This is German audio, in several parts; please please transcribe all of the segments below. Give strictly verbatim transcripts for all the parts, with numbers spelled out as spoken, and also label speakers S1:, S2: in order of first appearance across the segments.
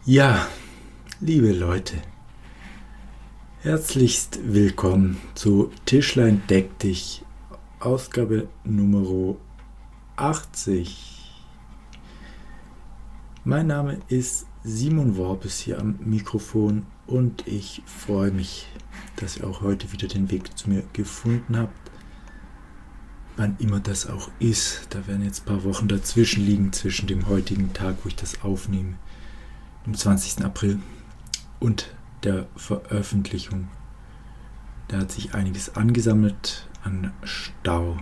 S1: Ja, liebe Leute, herzlichst willkommen zu Tischlein deck dich, Ausgabe Nummer achtzig. Mein Name ist Simon Worbes hier am Mikrofon und ich freue mich, dass ihr auch heute wieder den Weg zu mir gefunden habt. Wann immer das auch ist, da werden jetzt ein paar Wochen dazwischen liegen, zwischen dem heutigen Tag, wo ich das aufnehme, dem zwanzigsten April, und der Veröffentlichung. Da hat sich einiges angesammelt an Stau.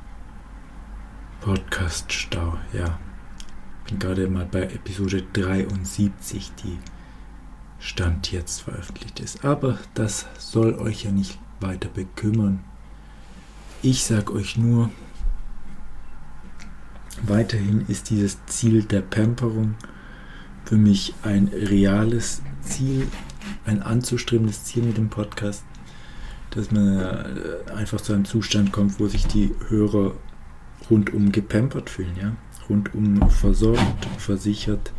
S1: Podcast-Stau, ja. Bin gerade mal bei Episode dreiundsiebzig, die Stand jetzt veröffentlicht ist. Aber das soll euch ja nicht weiter bekümmern. Ich sag euch nur, weiterhin ist dieses Ziel der Pamperung für mich ein reales Ziel, ein anzustrebendes Ziel mit dem Podcast, dass man einfach zu einem Zustand kommt, wo sich die Hörer rundum gepampert fühlen, ja, rundum versorgt, versichert,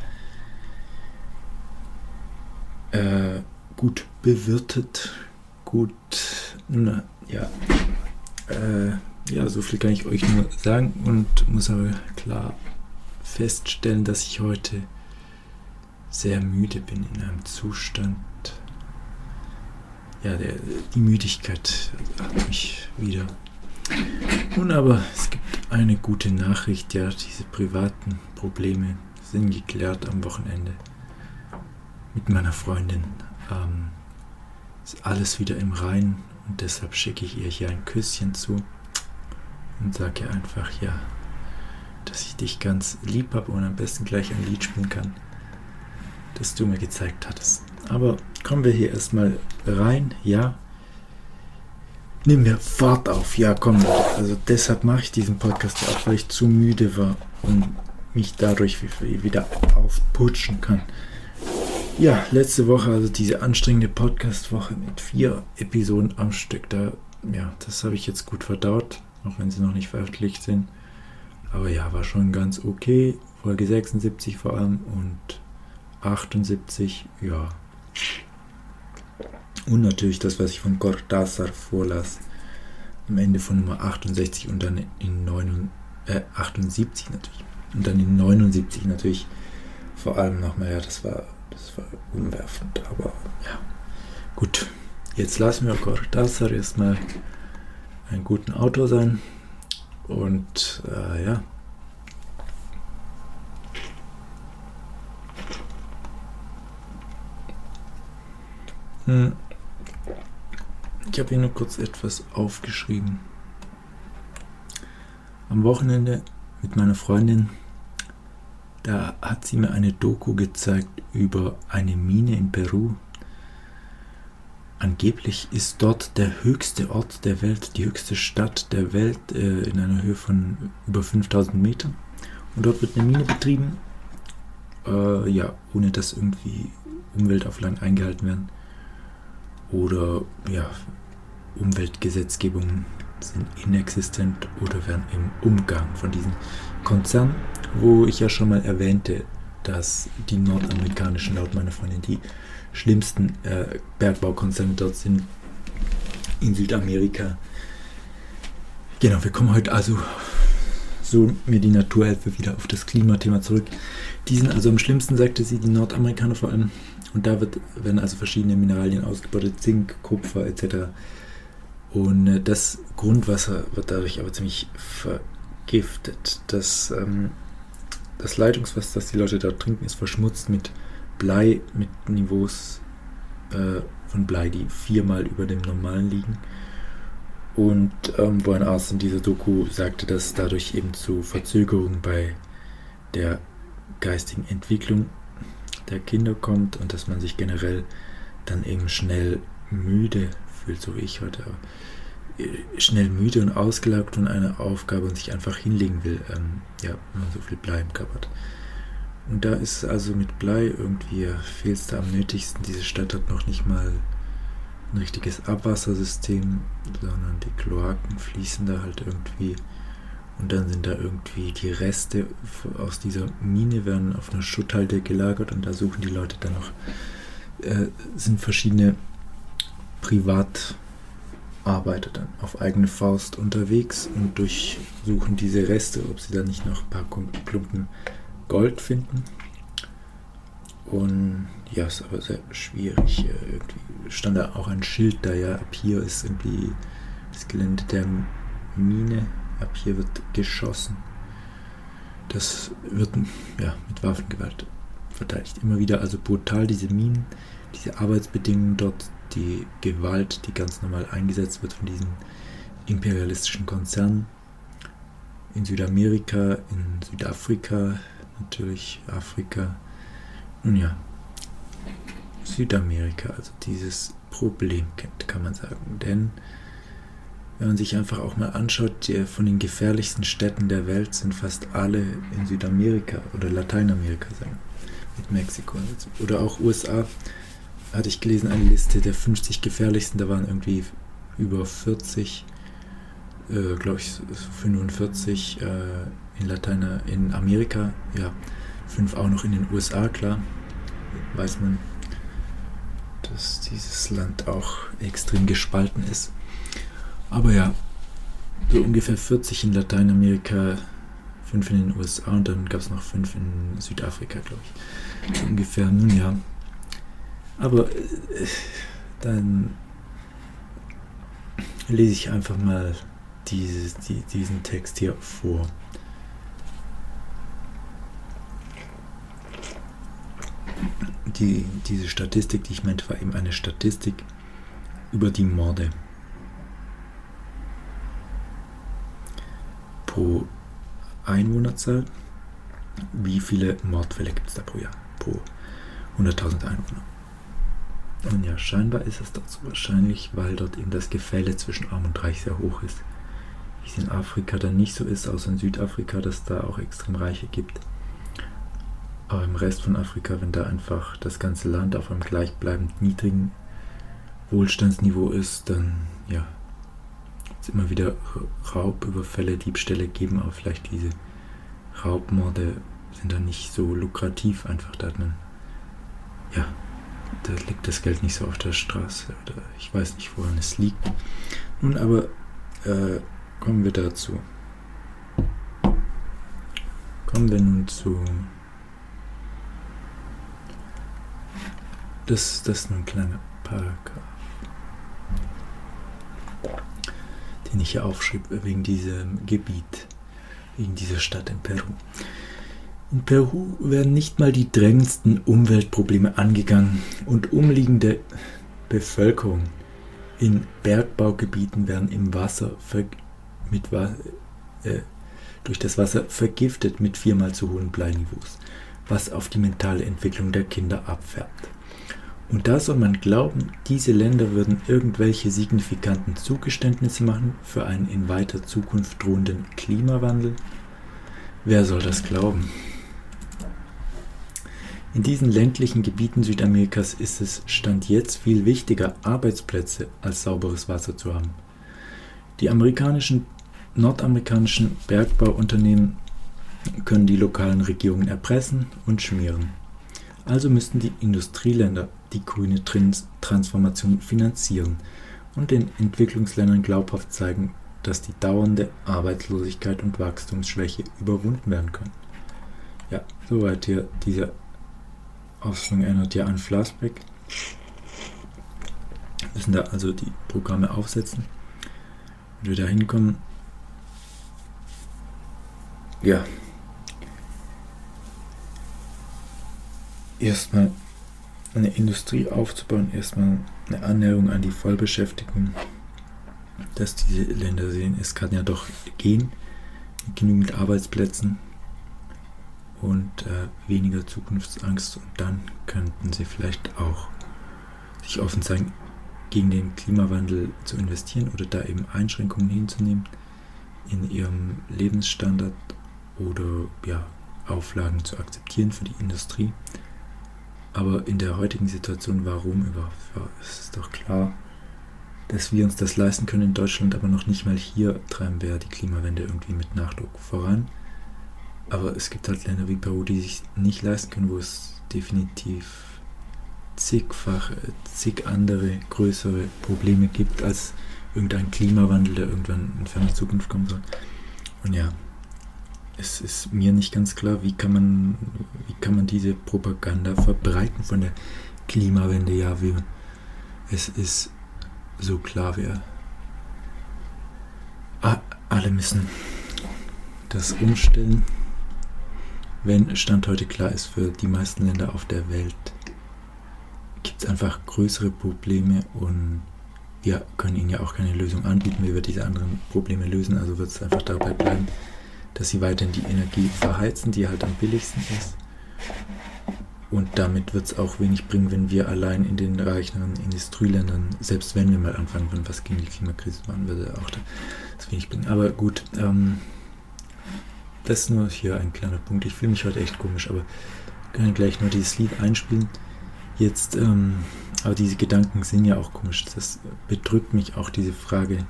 S1: äh, gut bewirtet, gut, na, ja, äh, ja, so viel kann ich euch nur sagen und muss aber klar feststellen, dass ich heute sehr müde bin, in einem Zustand, ja, der, die Müdigkeit hat mich wieder. Nun aber, es gibt eine gute Nachricht, ja, diese privaten Probleme sind geklärt am Wochenende mit meiner Freundin. Ähm, ist alles wieder im Reinen und deshalb schicke ich ihr hier ein Küsschen zu und sage ihr einfach, ja, dass ich dich ganz lieb habe und am besten gleich ein Lied spielen kann, das du mir gezeigt hattest. Aber kommen wir hier erstmal rein, ja. Nehmen wir Fahrt auf, ja komm. Also deshalb mache ich diesen Podcast ja auch, weil ich zu müde war und mich dadurch wieder aufputschen kann. Ja, letzte Woche, also diese anstrengende Podcast-Woche mit vier Episoden am Stück, da, ja, das habe ich jetzt gut verdaut, auch wenn sie noch nicht veröffentlicht sind. Aber ja, war schon ganz okay. Folge sechsundsiebzig vor allem und achtundsiebzig, ja. Und natürlich das, was ich von Cortázar vorlas, am Ende von Nummer achtundsechzig und dann in neun, äh, achtundsiebzig natürlich. Und dann in neunundsiebzig natürlich vor allem nochmal, ja, das war, das war umwerfend, aber ja. Gut, jetzt lassen wir Cortázar erstmal einen guten Autor sein und äh, ja. Ich habe hier nur kurz etwas aufgeschrieben. Am Wochenende mit meiner Freundin, da hat sie mir eine Doku gezeigt über eine Mine in Peru. Angeblich ist dort der höchste Ort der Welt, die höchste Stadt der Welt, äh, in einer Höhe von über fünftausend Metern. Und dort wird eine Mine betrieben, äh, ja, ohne dass irgendwie Umweltauflagen eingehalten werden. Oder ja, Umweltgesetzgebungen sind inexistent oder werden im Umgang von diesen Konzernen, wo ich ja schon mal erwähnte, dass die nordamerikanischen, laut meiner Freundin, die schlimmsten äh, Bergbaukonzerne dort sind in Südamerika. Genau, wir kommen heute also so mit die Naturhilfe wieder auf das Klimathema zurück. Die sind also am schlimmsten, sagte sie, die Nordamerikaner vor allem. Und da wird, werden also verschiedene Mineralien ausgebeutet, Zink, Kupfer et cetera. Und äh, das Grundwasser wird dadurch aber ziemlich vergiftet. Das, ähm, das Leitungswasser, das die Leute da trinken, ist verschmutzt mit Blei, mit Niveaus äh, von Blei, die viermal über dem normalen liegen. Und ähm, wo ein Arzt in dieser Doku sagte, dass dadurch eben zu Verzögerungen bei der geistigen Entwicklung der Kinder kommt und dass man sich generell dann eben schnell müde fühlt, so wie ich heute, schnell müde und ausgelaugt von einer Aufgabe und sich einfach hinlegen will, ähm, ja, wenn man so viel Blei im Körper hat. Und da ist also mit Blei irgendwie, fehlt es da am nötigsten. Diese Stadt hat noch nicht mal ein richtiges Abwassersystem, sondern die Kloaken fließen da halt irgendwie Und dann sind da irgendwie die Reste aus dieser Mine werden auf einer Schutthalde gelagert und da suchen die Leute dann noch, äh, sind verschiedene Privatarbeiter dann auf eigene Faust unterwegs und durchsuchen diese Reste, ob sie da nicht noch ein paar Klumpen Gold finden. Und ja, ist aber sehr schwierig. Irgendwie stand da auch ein Schild da, ja, ab hier ist irgendwie das Gelände der Mine, ab hier wird geschossen. Das wird ja mit Waffengewalt verteidigt. Immer wieder, also brutal diese Minen, diese Arbeitsbedingungen dort, die Gewalt, die ganz normal eingesetzt wird von diesen imperialistischen Konzernen. In Südamerika, in Südafrika, natürlich Afrika. Nun ja, Südamerika, also dieses Problem kennt, kann man sagen. Denn wenn man sich einfach auch mal anschaut, die von den gefährlichsten Städten der Welt sind fast alle in Südamerika oder Lateinamerika, sagen, mit Mexiko. Oder auch U S A, hatte ich gelesen, eine Liste der fünfzig gefährlichsten, da waren irgendwie über vierzig, äh, glaube ich fünfundvierzig äh, in Latein, in Amerika, ja, fünf auch noch in den U S A, klar, weiß man, dass dieses Land auch extrem gespalten ist. Aber ja, so ungefähr vierzig in Lateinamerika, fünf in den U S A und dann gab es noch fünf in Südafrika, glaube ich. So ungefähr, nun ja. Aber äh, dann lese ich einfach mal dieses, die, diesen Text hier vor. Die, diese Statistik, die ich meinte, war eben eine Statistik über die Morde pro Einwohnerzahl. Wie viele Mordfälle gibt es da pro Jahr? Pro hunderttausend Einwohner. Und ja, scheinbar ist es dazu wahrscheinlich, weil dort eben das Gefälle zwischen Arm und Reich sehr hoch ist. Wie es in Afrika dann nicht so ist, außer in Südafrika, dass da auch extrem Reiche gibt. Aber im Rest von Afrika, wenn da einfach das ganze Land auf einem gleichbleibend niedrigen Wohlstandsniveau ist, dann ja, es immer wieder Raubüberfälle, Diebstähle geben, aber vielleicht diese Raubmorde sind dann nicht so lukrativ, einfach da hat man, ja, da liegt das Geld nicht so auf der Straße oder ich weiß nicht, woran es liegt. Nun aber äh, kommen wir dazu. Kommen wir nun zu Das, das ist nur ein kleiner Paragraph, den ich hier aufschrieb wegen diesem Gebiet, wegen dieser Stadt in Peru. In Peru werden nicht mal die drängendsten Umweltprobleme angegangen und umliegende Bevölkerung in Bergbaugebieten werden im Wasser ver mit, äh, durch das Wasser vergiftet mit viermal zu hohen Bleiniveaus, was auf die mentale Entwicklung der Kinder abfärbt. Und da soll man glauben, diese Länder würden irgendwelche signifikanten Zugeständnisse machen für einen in weiter Zukunft drohenden Klimawandel? Wer soll das glauben? In diesen ländlichen Gebieten Südamerikas ist es Stand jetzt viel wichtiger, Arbeitsplätze als sauberes Wasser zu haben. Die amerikanischen, nordamerikanischen Bergbauunternehmen können die lokalen Regierungen erpressen und schmieren. Also müssten die Industrieländer die grüne Transformation finanzieren und den Entwicklungsländern glaubhaft zeigen, dass die dauernde Arbeitslosigkeit und Wachstumsschwäche überwunden werden können. Ja, soweit hier diese Ausführung erinnert ja an Flassbeck. Wir müssen da also die Programme aufsetzen und wir da hinkommen. Ja. Erstmal eine Industrie aufzubauen, erstmal eine Annäherung an die Vollbeschäftigung, dass diese Länder sehen, es kann ja doch gehen, mit genügend Arbeitsplätzen und äh, weniger Zukunftsangst und dann könnten sie vielleicht auch sich offen zeigen, gegen den Klimawandel zu investieren oder da eben Einschränkungen hinzunehmen in ihrem Lebensstandard oder ja, Auflagen zu akzeptieren für die Industrie. Aber in der heutigen Situation, warum überhaupt? Ja, es ist doch klar, dass wir uns das leisten können in Deutschland, aber noch nicht mal hier treiben wir die Klimawende irgendwie mit Nachdruck voran. Aber es gibt halt Länder wie Peru, die sich nicht leisten können, wo es definitiv zigfach, zig andere größere Probleme gibt als irgendein Klimawandel, der irgendwann in ferner Zukunft kommen soll. Und ja, es ist mir nicht ganz klar, wie kann man, wie kann man diese Propaganda verbreiten von der Klimawende. Ja, wie, es ist so klar, wir alle müssen das umstellen. Wenn Stand heute klar ist für die meisten Länder auf der Welt, gibt es einfach größere Probleme und wir können ihnen ja auch keine Lösung anbieten, wie wir diese anderen Probleme lösen. Also wird es einfach dabei bleiben, dass sie weiterhin die Energie verheizen, die halt am billigsten ist. Und damit wird es auch wenig bringen, wenn wir allein in den reicheren Industrieländern, selbst wenn wir mal anfangen würden, was gegen die Klimakrise machen würde, auch das wenig bringen. Aber gut, ähm, das ist nur hier ein kleiner Punkt. Ich fühle mich heute echt komisch, aber wir können gleich nur dieses Lied einspielen. Jetzt, ähm, aber diese Gedanken sind ja auch komisch. Das bedrückt mich auch, diese Frage.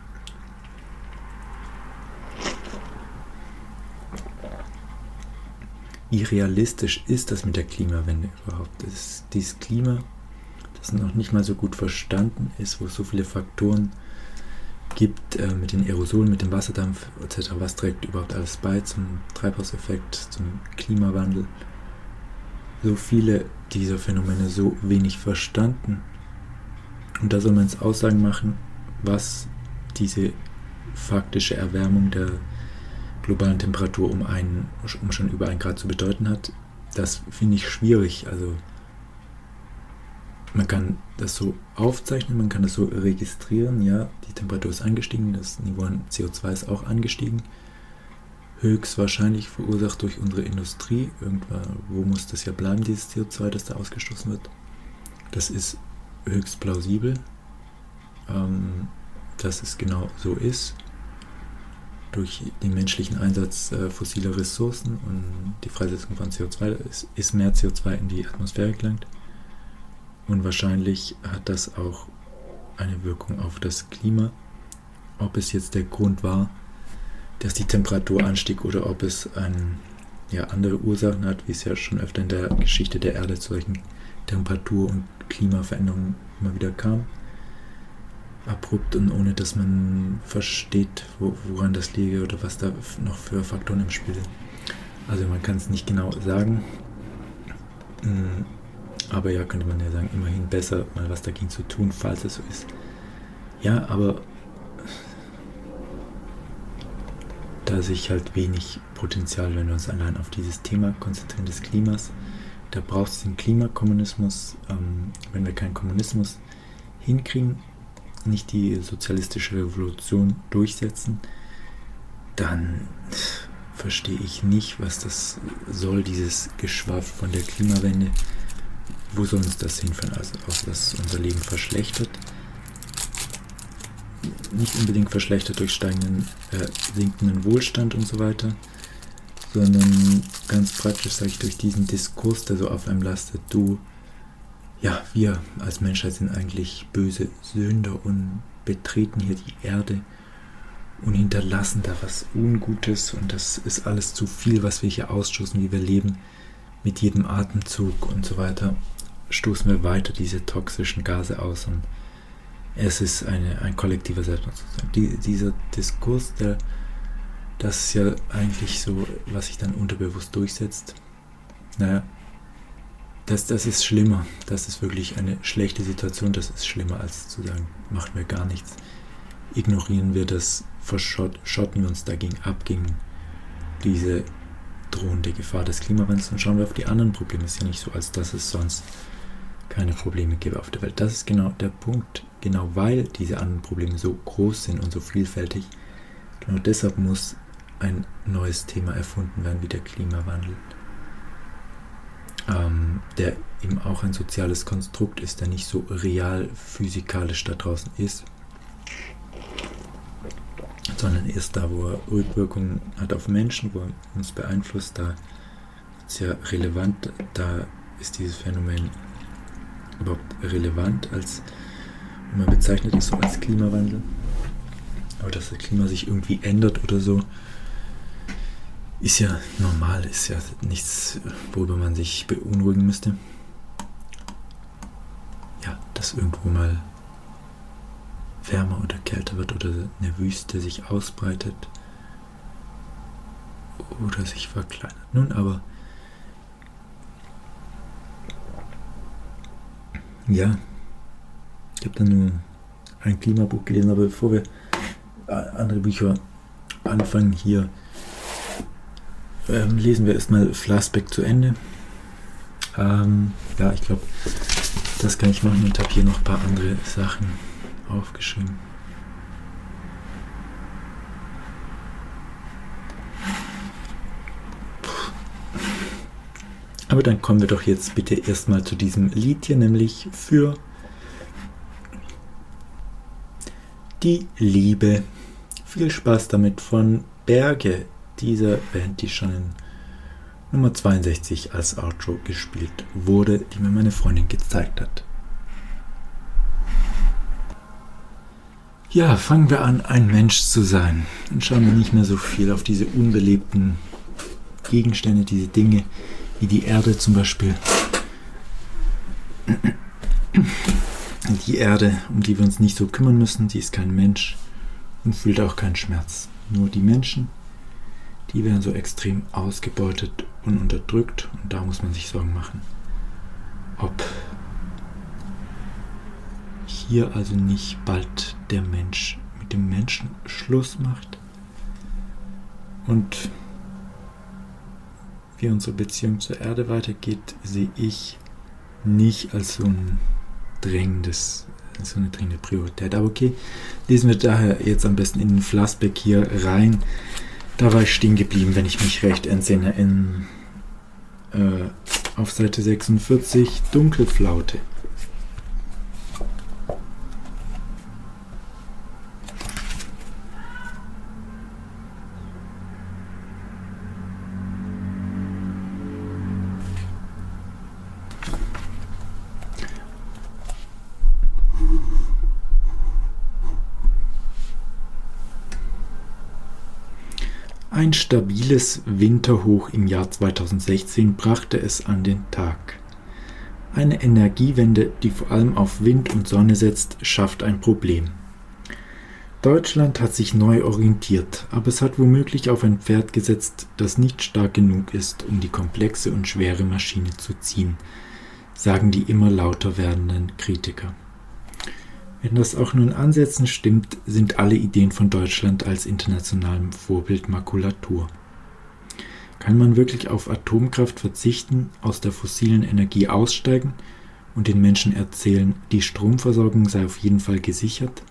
S1: Wie realistisch ist das mit der Klimawende überhaupt? Das ist dieses Klima, das noch nicht mal so gut verstanden ist, wo es so viele Faktoren gibt, äh, mit den Aerosolen, mit dem Wasserdampf et cetera. Was trägt überhaupt alles bei zum Treibhauseffekt, zum Klimawandel? So viele dieser Phänomene so wenig verstanden. Und da soll man jetzt Aussagen machen, was diese faktische Erwärmung der globalen Temperatur um, einen, um schon über ein Grad zu bedeuten hat. Das finde ich schwierig. Also man kann das so aufzeichnen, man kann das so registrieren. Ja, die Temperatur ist angestiegen, das Niveau an C O zwei ist auch angestiegen. Höchstwahrscheinlich verursacht durch unsere Industrie. Irgendwann, wo muss das ja bleiben, dieses C O zwei, das da ausgestoßen wird? Das ist höchst plausibel, ähm, dass es genau so ist. Durch den menschlichen Einsatz äh, fossiler Ressourcen und die Freisetzung von C O zwei ist, ist mehr C O zwei in die Atmosphäre gelangt. Und wahrscheinlich hat das auch eine Wirkung auf das Klima. Ob es jetzt der Grund war, dass die Temperatur anstieg oder ob es ein, ja, andere Ursachen hat, wie es ja schon öfter in der Geschichte der Erde zu solchen Temperatur- und Klimaveränderungen immer wieder kam. Abrupt und ohne dass man versteht, wo, woran das liege oder was da noch für Faktoren im Spiel sind. Also man kann es nicht genau sagen, aber ja, könnte man ja sagen, immerhin besser mal was dagegen zu tun, falls es so ist. Ja, aber da sehe ich halt wenig Potenzial, wenn wir uns allein auf dieses Thema konzentrieren des Klimas. Da braucht es den Klimakommunismus. Ähm, wenn wir keinen Kommunismus hinkriegen, nicht die sozialistische Revolution durchsetzen, dann verstehe ich nicht, was das soll, dieses Geschwafel von der Klimawende. Wo soll uns das hinführen? Also auch, dass unser Leben verschlechtert. Nicht unbedingt verschlechtert durch steigenden, äh, sinkenden Wohlstand und so weiter, sondern ganz praktisch, sage ich, durch diesen Diskurs, der so auf einem lastet, du, ja, wir als Menschheit sind eigentlich böse Sünder und betreten hier die Erde und hinterlassen da was Ungutes und das ist alles zu viel, was wir hier ausstoßen, wie wir leben, mit jedem Atemzug und so weiter, stoßen wir weiter diese toxischen Gase aus und es ist eine, ein kollektiver Selbstmord sozusagen. Die, dieser Diskurs, der, das ist ja eigentlich so, was sich dann unterbewusst durchsetzt. Naja, das, das ist schlimmer. Das ist wirklich eine schlechte Situation. Das ist schlimmer, als zu sagen, machen wir gar nichts. Ignorieren wir das, verschotten wir uns dagegen ab, gegen diese drohende Gefahr des Klimawandels und schauen wir auf die anderen Probleme. Es ist ja nicht so, als dass es sonst keine Probleme gäbe auf der Welt. Das ist genau der Punkt. Genau weil diese anderen Probleme so groß sind und so vielfältig, genau deshalb muss ein neues Thema erfunden werden wie der Klimawandel, ähm, der eben auch ein soziales Konstrukt ist, der nicht so real physikalisch da draußen ist, sondern erst da, wo er Rückwirkungen hat auf Menschen, wo er uns beeinflusst, da ist ja relevant, da ist dieses Phänomen überhaupt relevant als man bezeichnet es so als Klimawandel. Aber dass das Klima sich irgendwie ändert oder so, ist ja normal, ist ja nichts, worüber man sich beunruhigen müsste. Ja, dass irgendwo mal wärmer oder kälter wird oder eine Wüste sich ausbreitet oder sich verkleinert. Nun aber, ja, ich habe dann nur ein Klimabuch gelesen, aber bevor wir andere Bücher anfangen hier, ähm, lesen wir erstmal Flassbeck zu Ende. Ähm, ja, ich glaube, das kann ich machen und habe hier noch ein paar andere Sachen aufgeschrieben. Aber dann kommen wir doch jetzt bitte erstmal zu diesem Lied hier, nämlich für die Liebe. Viel Spaß damit von Berge, dieser Band, die schon in Nummer zweiundsechzig als Outro gespielt wurde, die mir meine Freundin gezeigt hat. Ja, fangen wir an, ein Mensch zu sein. Dann schauen wir nicht mehr so viel auf diese unbelebten Gegenstände, diese Dinge, wie die Erde zum Beispiel. Die Erde, um die wir uns nicht so kümmern müssen, die ist kein Mensch und fühlt auch keinen Schmerz. Nur die Menschen, die werden so extrem ausgebeutet und unterdrückt und da muss man sich Sorgen machen, ob hier also nicht bald der Mensch mit dem Menschen Schluss macht und wie unsere Beziehung zur Erde weitergeht, sehe ich nicht als so ein drängendes, so eine dringende Priorität. Aber okay, lesen wir daher jetzt am besten in den Flassbeck hier rein. Da war ich stehen geblieben, wenn ich mich recht entsinne, in, äh, auf Seite sechsundvierzig, Dunkle Flaute. Ein stabiles Winterhoch im Jahr zweitausendsechzehn brachte es an den Tag. Eine Energiewende, die vor allem auf Wind und Sonne setzt, schafft ein Problem. Deutschland hat sich neu orientiert, aber es hat womöglich auf ein Pferd gesetzt, das nicht stark genug ist, um die komplexe und schwere Maschine zu ziehen, sagen die immer lauter werdenden Kritiker. Wenn das auch nur in Ansätzen stimmt, sind alle Ideen von Deutschland als internationalem Vorbild Makulatur. Kann man wirklich auf Atomkraft verzichten, aus der fossilen Energie aussteigen und den Menschen erzählen, die Stromversorgung sei auf jeden Fall gesichert?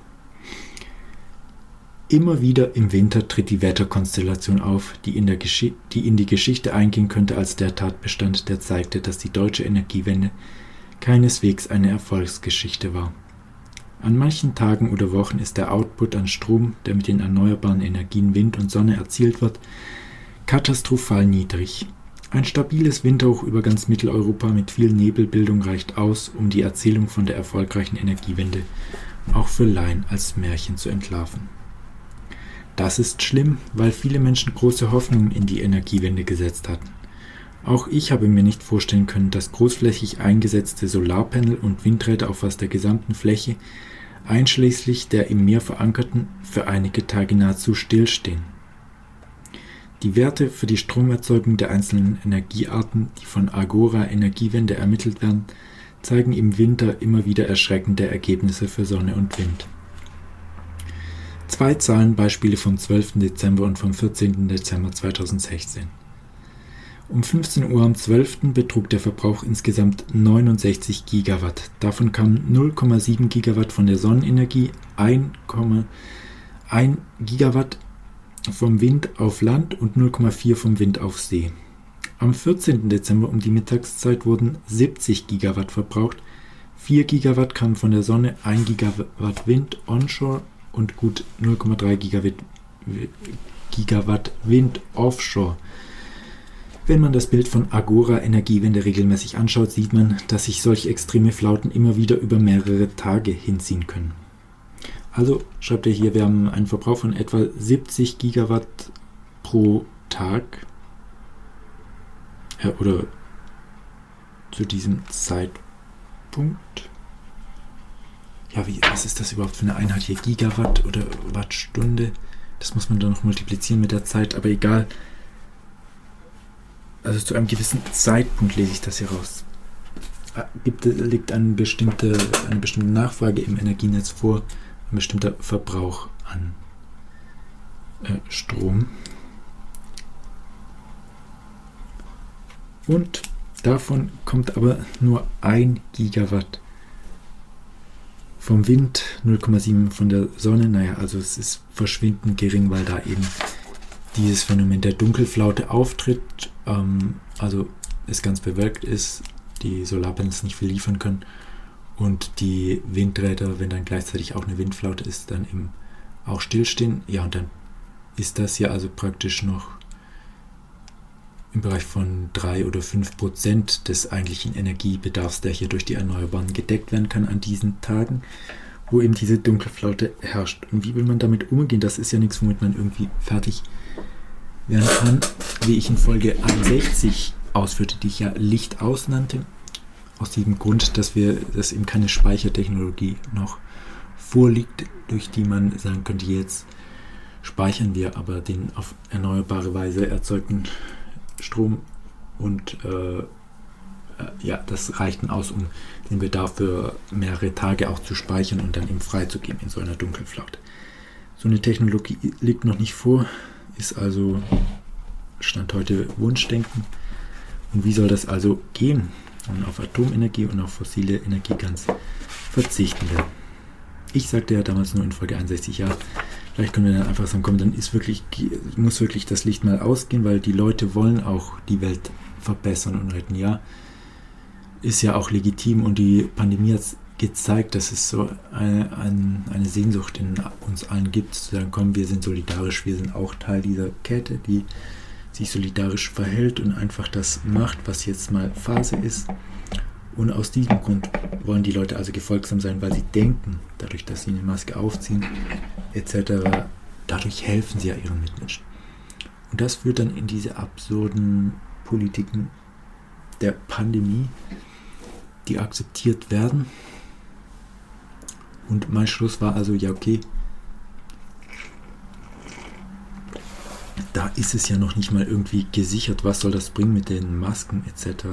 S1: Immer wieder im Winter tritt die Wetterkonstellation auf, die in, der Gesch- die in die Geschichte eingehen könnte als der Tatbestand, der zeigte, dass die deutsche Energiewende keineswegs eine Erfolgsgeschichte war. An manchen Tagen oder Wochen ist der Output an Strom, der mit den erneuerbaren Energien Wind und Sonne erzielt wird, katastrophal niedrig. Ein stabiles Winterhoch über ganz Mitteleuropa mit viel Nebelbildung reicht aus, um die Erzählung von der erfolgreichen Energiewende auch für Laien als Märchen zu entlarven. Das ist schlimm, weil viele Menschen große Hoffnungen in die Energiewende gesetzt hatten. Auch ich habe mir nicht vorstellen können, dass großflächig eingesetzte Solarpanel und Windräder auf fast der gesamten Fläche, einschließlich der im Meer verankerten, für einige Tage nahezu stillstehen. Die Werte für die Stromerzeugung der einzelnen Energiearten, die von Agora Energiewende ermittelt werden, zeigen im Winter immer wieder erschreckende Ergebnisse für Sonne und Wind. Zwei Zahlenbeispiele vom zwölften Dezember und vom vierzehnten Dezember zweitausendsechzehn. Um fünfzehn Uhr am zwölften betrug der Verbrauch insgesamt neunundsechzig Gigawatt. Davon kamen null Komma sieben Gigawatt von der Sonnenenergie, ein Komma eins Gigawatt vom Wind auf Land und null Komma vier vom Wind auf See. Am vierzehnten Dezember um die Mittagszeit wurden siebzig Gigawatt verbraucht. vier Gigawatt kamen von der Sonne, ein Gigawatt Wind onshore und gut null Komma drei Gigawatt Wind offshore. Wenn man das Bild von Agora-Energiewende regelmäßig anschaut, sieht man, dass sich solche extreme Flauten immer wieder über mehrere Tage hinziehen können. Also schreibt er hier, wir haben einen Verbrauch von etwa siebzig Gigawatt pro Tag. Ja, oder zu diesem Zeitpunkt. Ja, wie, was ist das überhaupt für eine Einheit hier? Gigawatt oder Wattstunde? Das muss man dann noch multiplizieren mit der Zeit, aber egal. Also zu einem gewissen Zeitpunkt lese ich das hier raus. Gibt, liegt eine bestimmte, eine bestimmte Nachfrage im Energienetz vor, ein bestimmter Verbrauch an äh, Strom. Und davon kommt aber nur ein Gigawatt vom Wind, null Komma sieben von der Sonne. Naja, also es ist verschwindend gering, weil da eben dieses Phänomen der Dunkelflaute auftritt, ähm, also es ganz bewölkt ist, die Solarpanels nicht viel liefern können und die Windräder, wenn dann gleichzeitig auch eine Windflaute ist, dann eben auch stillstehen. Ja, und dann ist das ja also praktisch noch im Bereich von drei oder fünf Prozent des eigentlichen Energiebedarfs, der hier durch die Erneuerbaren gedeckt werden kann an diesen Tagen, wo eben diese Dunkelflaute herrscht. Und wie will man damit umgehen? Das ist ja nichts, womit man irgendwie fertig werden kann, wie ich in Folge einundsechzig ausführte, die ich ja Licht aus nannte, aus dem Grund, dass wir, dass eben keine Speichertechnologie noch vorliegt, durch die man sagen könnte, jetzt speichern wir aber den auf erneuerbare Weise erzeugten Strom und äh, äh, ja, das reicht dann aus, um den Bedarf für mehrere Tage auch zu speichern und dann eben freizugeben in so einer Dunkelflaute. So eine Technologie liegt noch nicht vor, ist also Stand heute Wunschdenken. Und wie soll das also gehen? Und auf Atomenergie und auf fossile Energie ganz verzichten wir. Ich sagte ja damals nur in Folge einundsechzig, ja, vielleicht können wir dann einfach sagen, komm, dann ist wirklich, muss wirklich das Licht mal ausgehen, weil die Leute wollen auch die Welt verbessern und retten. Ja, ist ja auch legitim und die Pandemie hat gezeigt, dass es so eine, eine, eine Sehnsucht in uns allen gibt, zu sagen, komm, wir sind solidarisch, wir sind auch Teil dieser Kette, die sich solidarisch verhält und einfach das macht, was jetzt mal Phase ist. Und aus diesem Grund wollen die Leute also gefolgsam sein, weil sie denken, dadurch, dass sie eine Maske aufziehen, et cetera, dadurch helfen sie ja ihren Mitmenschen. Und das führt dann in diese absurden Politiken der Pandemie, die akzeptiert werden. Und mein Schluss war also, ja okay, da ist es ja noch nicht mal irgendwie gesichert, was soll das bringen mit den Masken et cetera.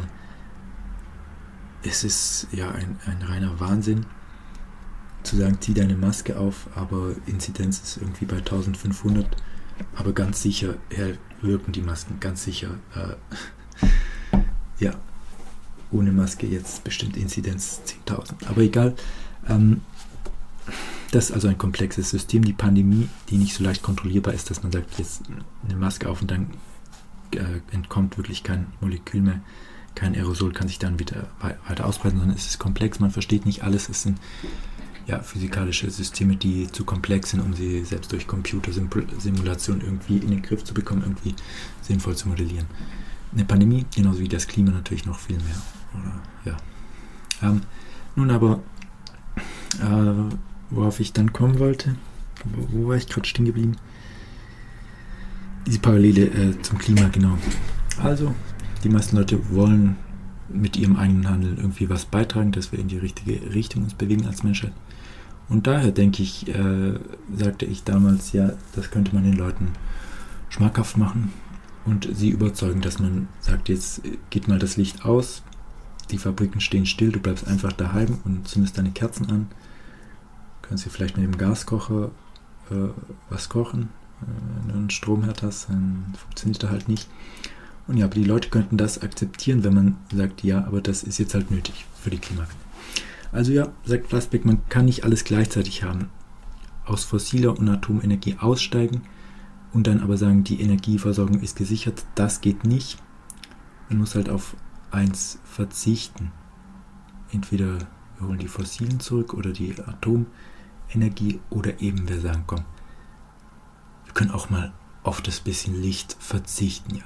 S1: Es ist ja ein, ein reiner Wahnsinn, zu sagen, zieh deine Maske auf, aber Inzidenz ist irgendwie bei eintausendfünfhundert, aber ganz sicher ja, wirken die Masken, ganz sicher. Äh, ja, ohne Maske jetzt bestimmt Inzidenz zehntausend, aber egal. Ähm, das ist also ein komplexes System, die Pandemie, die nicht so leicht kontrollierbar ist, dass man sagt, jetzt eine Maske auf und dann äh, entkommt wirklich kein Molekül mehr. Kein Aerosol kann sich dann wieder weiter ausbreiten, sondern es ist komplex, man versteht nicht alles. Es sind ja, physikalische Systeme, die zu komplex sind, um sie selbst durch Computersimulation irgendwie in den Griff zu bekommen, irgendwie sinnvoll zu modellieren. Eine Pandemie, genauso wie das Klima natürlich noch viel mehr. Oder, ja. Ähm, nun aber, äh, worauf ich dann kommen wollte, wo, wo war ich gerade stehen geblieben? Diese Parallele äh, zum Klima, genau. Also, die meisten Leute wollen mit ihrem eigenen Handeln irgendwie was beitragen, dass wir in die richtige Richtung uns bewegen als Menschheit. Und daher denke ich, äh, sagte ich damals, ja, das könnte man den Leuten schmackhaft machen und sie überzeugen, dass man sagt, jetzt geht mal das Licht aus, die Fabriken stehen still, du bleibst einfach daheim und zündest deine Kerzen an, kannst dir vielleicht mit dem Gaskocher äh, was kochen, äh, wenn du einen Stromherd hast, dann funktioniert er halt nicht. Und ja, aber die Leute könnten das akzeptieren, wenn man sagt, ja, aber das ist jetzt halt nötig für die Klimawende. Also ja, sagt Plasbeck, man kann nicht alles gleichzeitig haben. Aus fossiler und Atomenergie aussteigen und dann aber sagen, die Energieversorgung ist gesichert, das geht nicht. Man muss halt auf eins verzichten. Entweder wir holen die Fossilen zurück oder die Atomenergie oder eben wir sagen, komm, wir können auch mal auf das bisschen Licht verzichten, ja.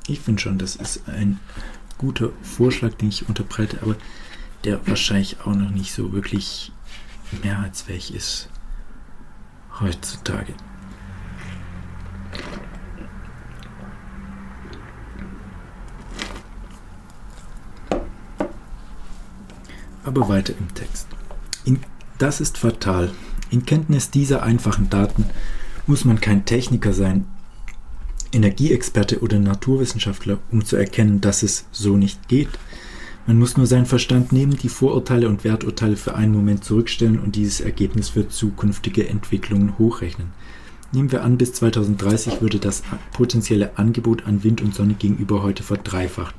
S1: Ich finde schon, das ist ein guter Vorschlag, den ich unterbreite, aber der wahrscheinlich auch noch nicht so wirklich mehrheitsfähig ist heutzutage. Aber weiter im Text. In, das ist fatal. In Kenntnis dieser einfachen Daten muss man kein Techniker sein, Energieexperte oder Naturwissenschaftler, um zu erkennen, dass es so nicht geht. Man muss nur seinen Verstand nehmen, die Vorurteile und Werturteile für einen Moment zurückstellen und dieses Ergebnis für zukünftige Entwicklungen hochrechnen. Nehmen wir an, bis zweitausenddreißig würde das potenzielle Angebot an Wind und Sonne gegenüber heute verdreifacht,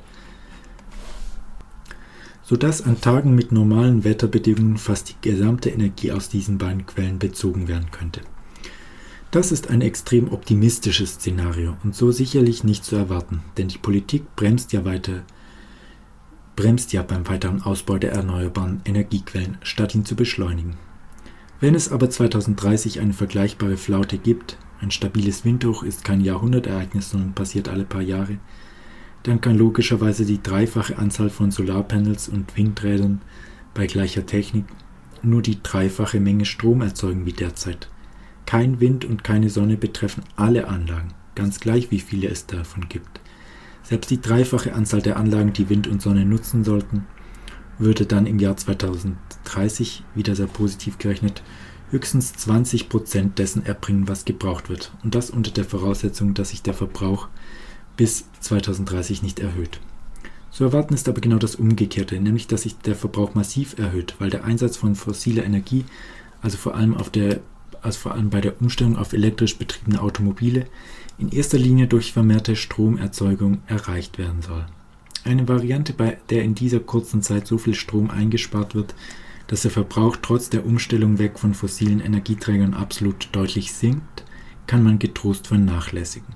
S1: sodass an Tagen mit normalen Wetterbedingungen fast die gesamte Energie aus diesen beiden Quellen bezogen werden könnte. Das ist ein extrem optimistisches Szenario und so sicherlich nicht zu erwarten, denn die Politik bremst ja weiter, bremst ja beim weiteren Ausbau der erneuerbaren Energiequellen, statt ihn zu beschleunigen. Wenn es aber zweitausenddreißig eine vergleichbare Flaute gibt, ein stabiles Windhoch ist kein Jahrhundertereignis, sondern passiert alle paar Jahre, dann kann logischerweise die dreifache Anzahl von Solarpanels und Windrädern bei gleicher Technik nur die dreifache Menge Strom erzeugen wie derzeit. Kein Wind und keine Sonne betreffen alle Anlagen, ganz gleich wie viele es davon gibt. Selbst die dreifache Anzahl der Anlagen, die Wind und Sonne nutzen sollten, würde dann im Jahr zweitausenddreißig, wieder sehr positiv gerechnet, höchstens zwanzig Prozent dessen erbringen, was gebraucht wird. Und das unter der Voraussetzung, dass sich der Verbrauch bis zweitausenddreißig nicht erhöht. Zu erwarten ist aber genau das Umgekehrte, nämlich dass sich der Verbrauch massiv erhöht, weil der Einsatz von fossiler Energie, also vor allem auf der also vor allem bei der Umstellung auf elektrisch betriebene Automobile, in erster Linie durch vermehrte Stromerzeugung erreicht werden soll. Eine Variante, bei der in dieser kurzen Zeit so viel Strom eingespart wird, dass der Verbrauch trotz der Umstellung weg von fossilen Energieträgern absolut deutlich sinkt, kann man getrost vernachlässigen.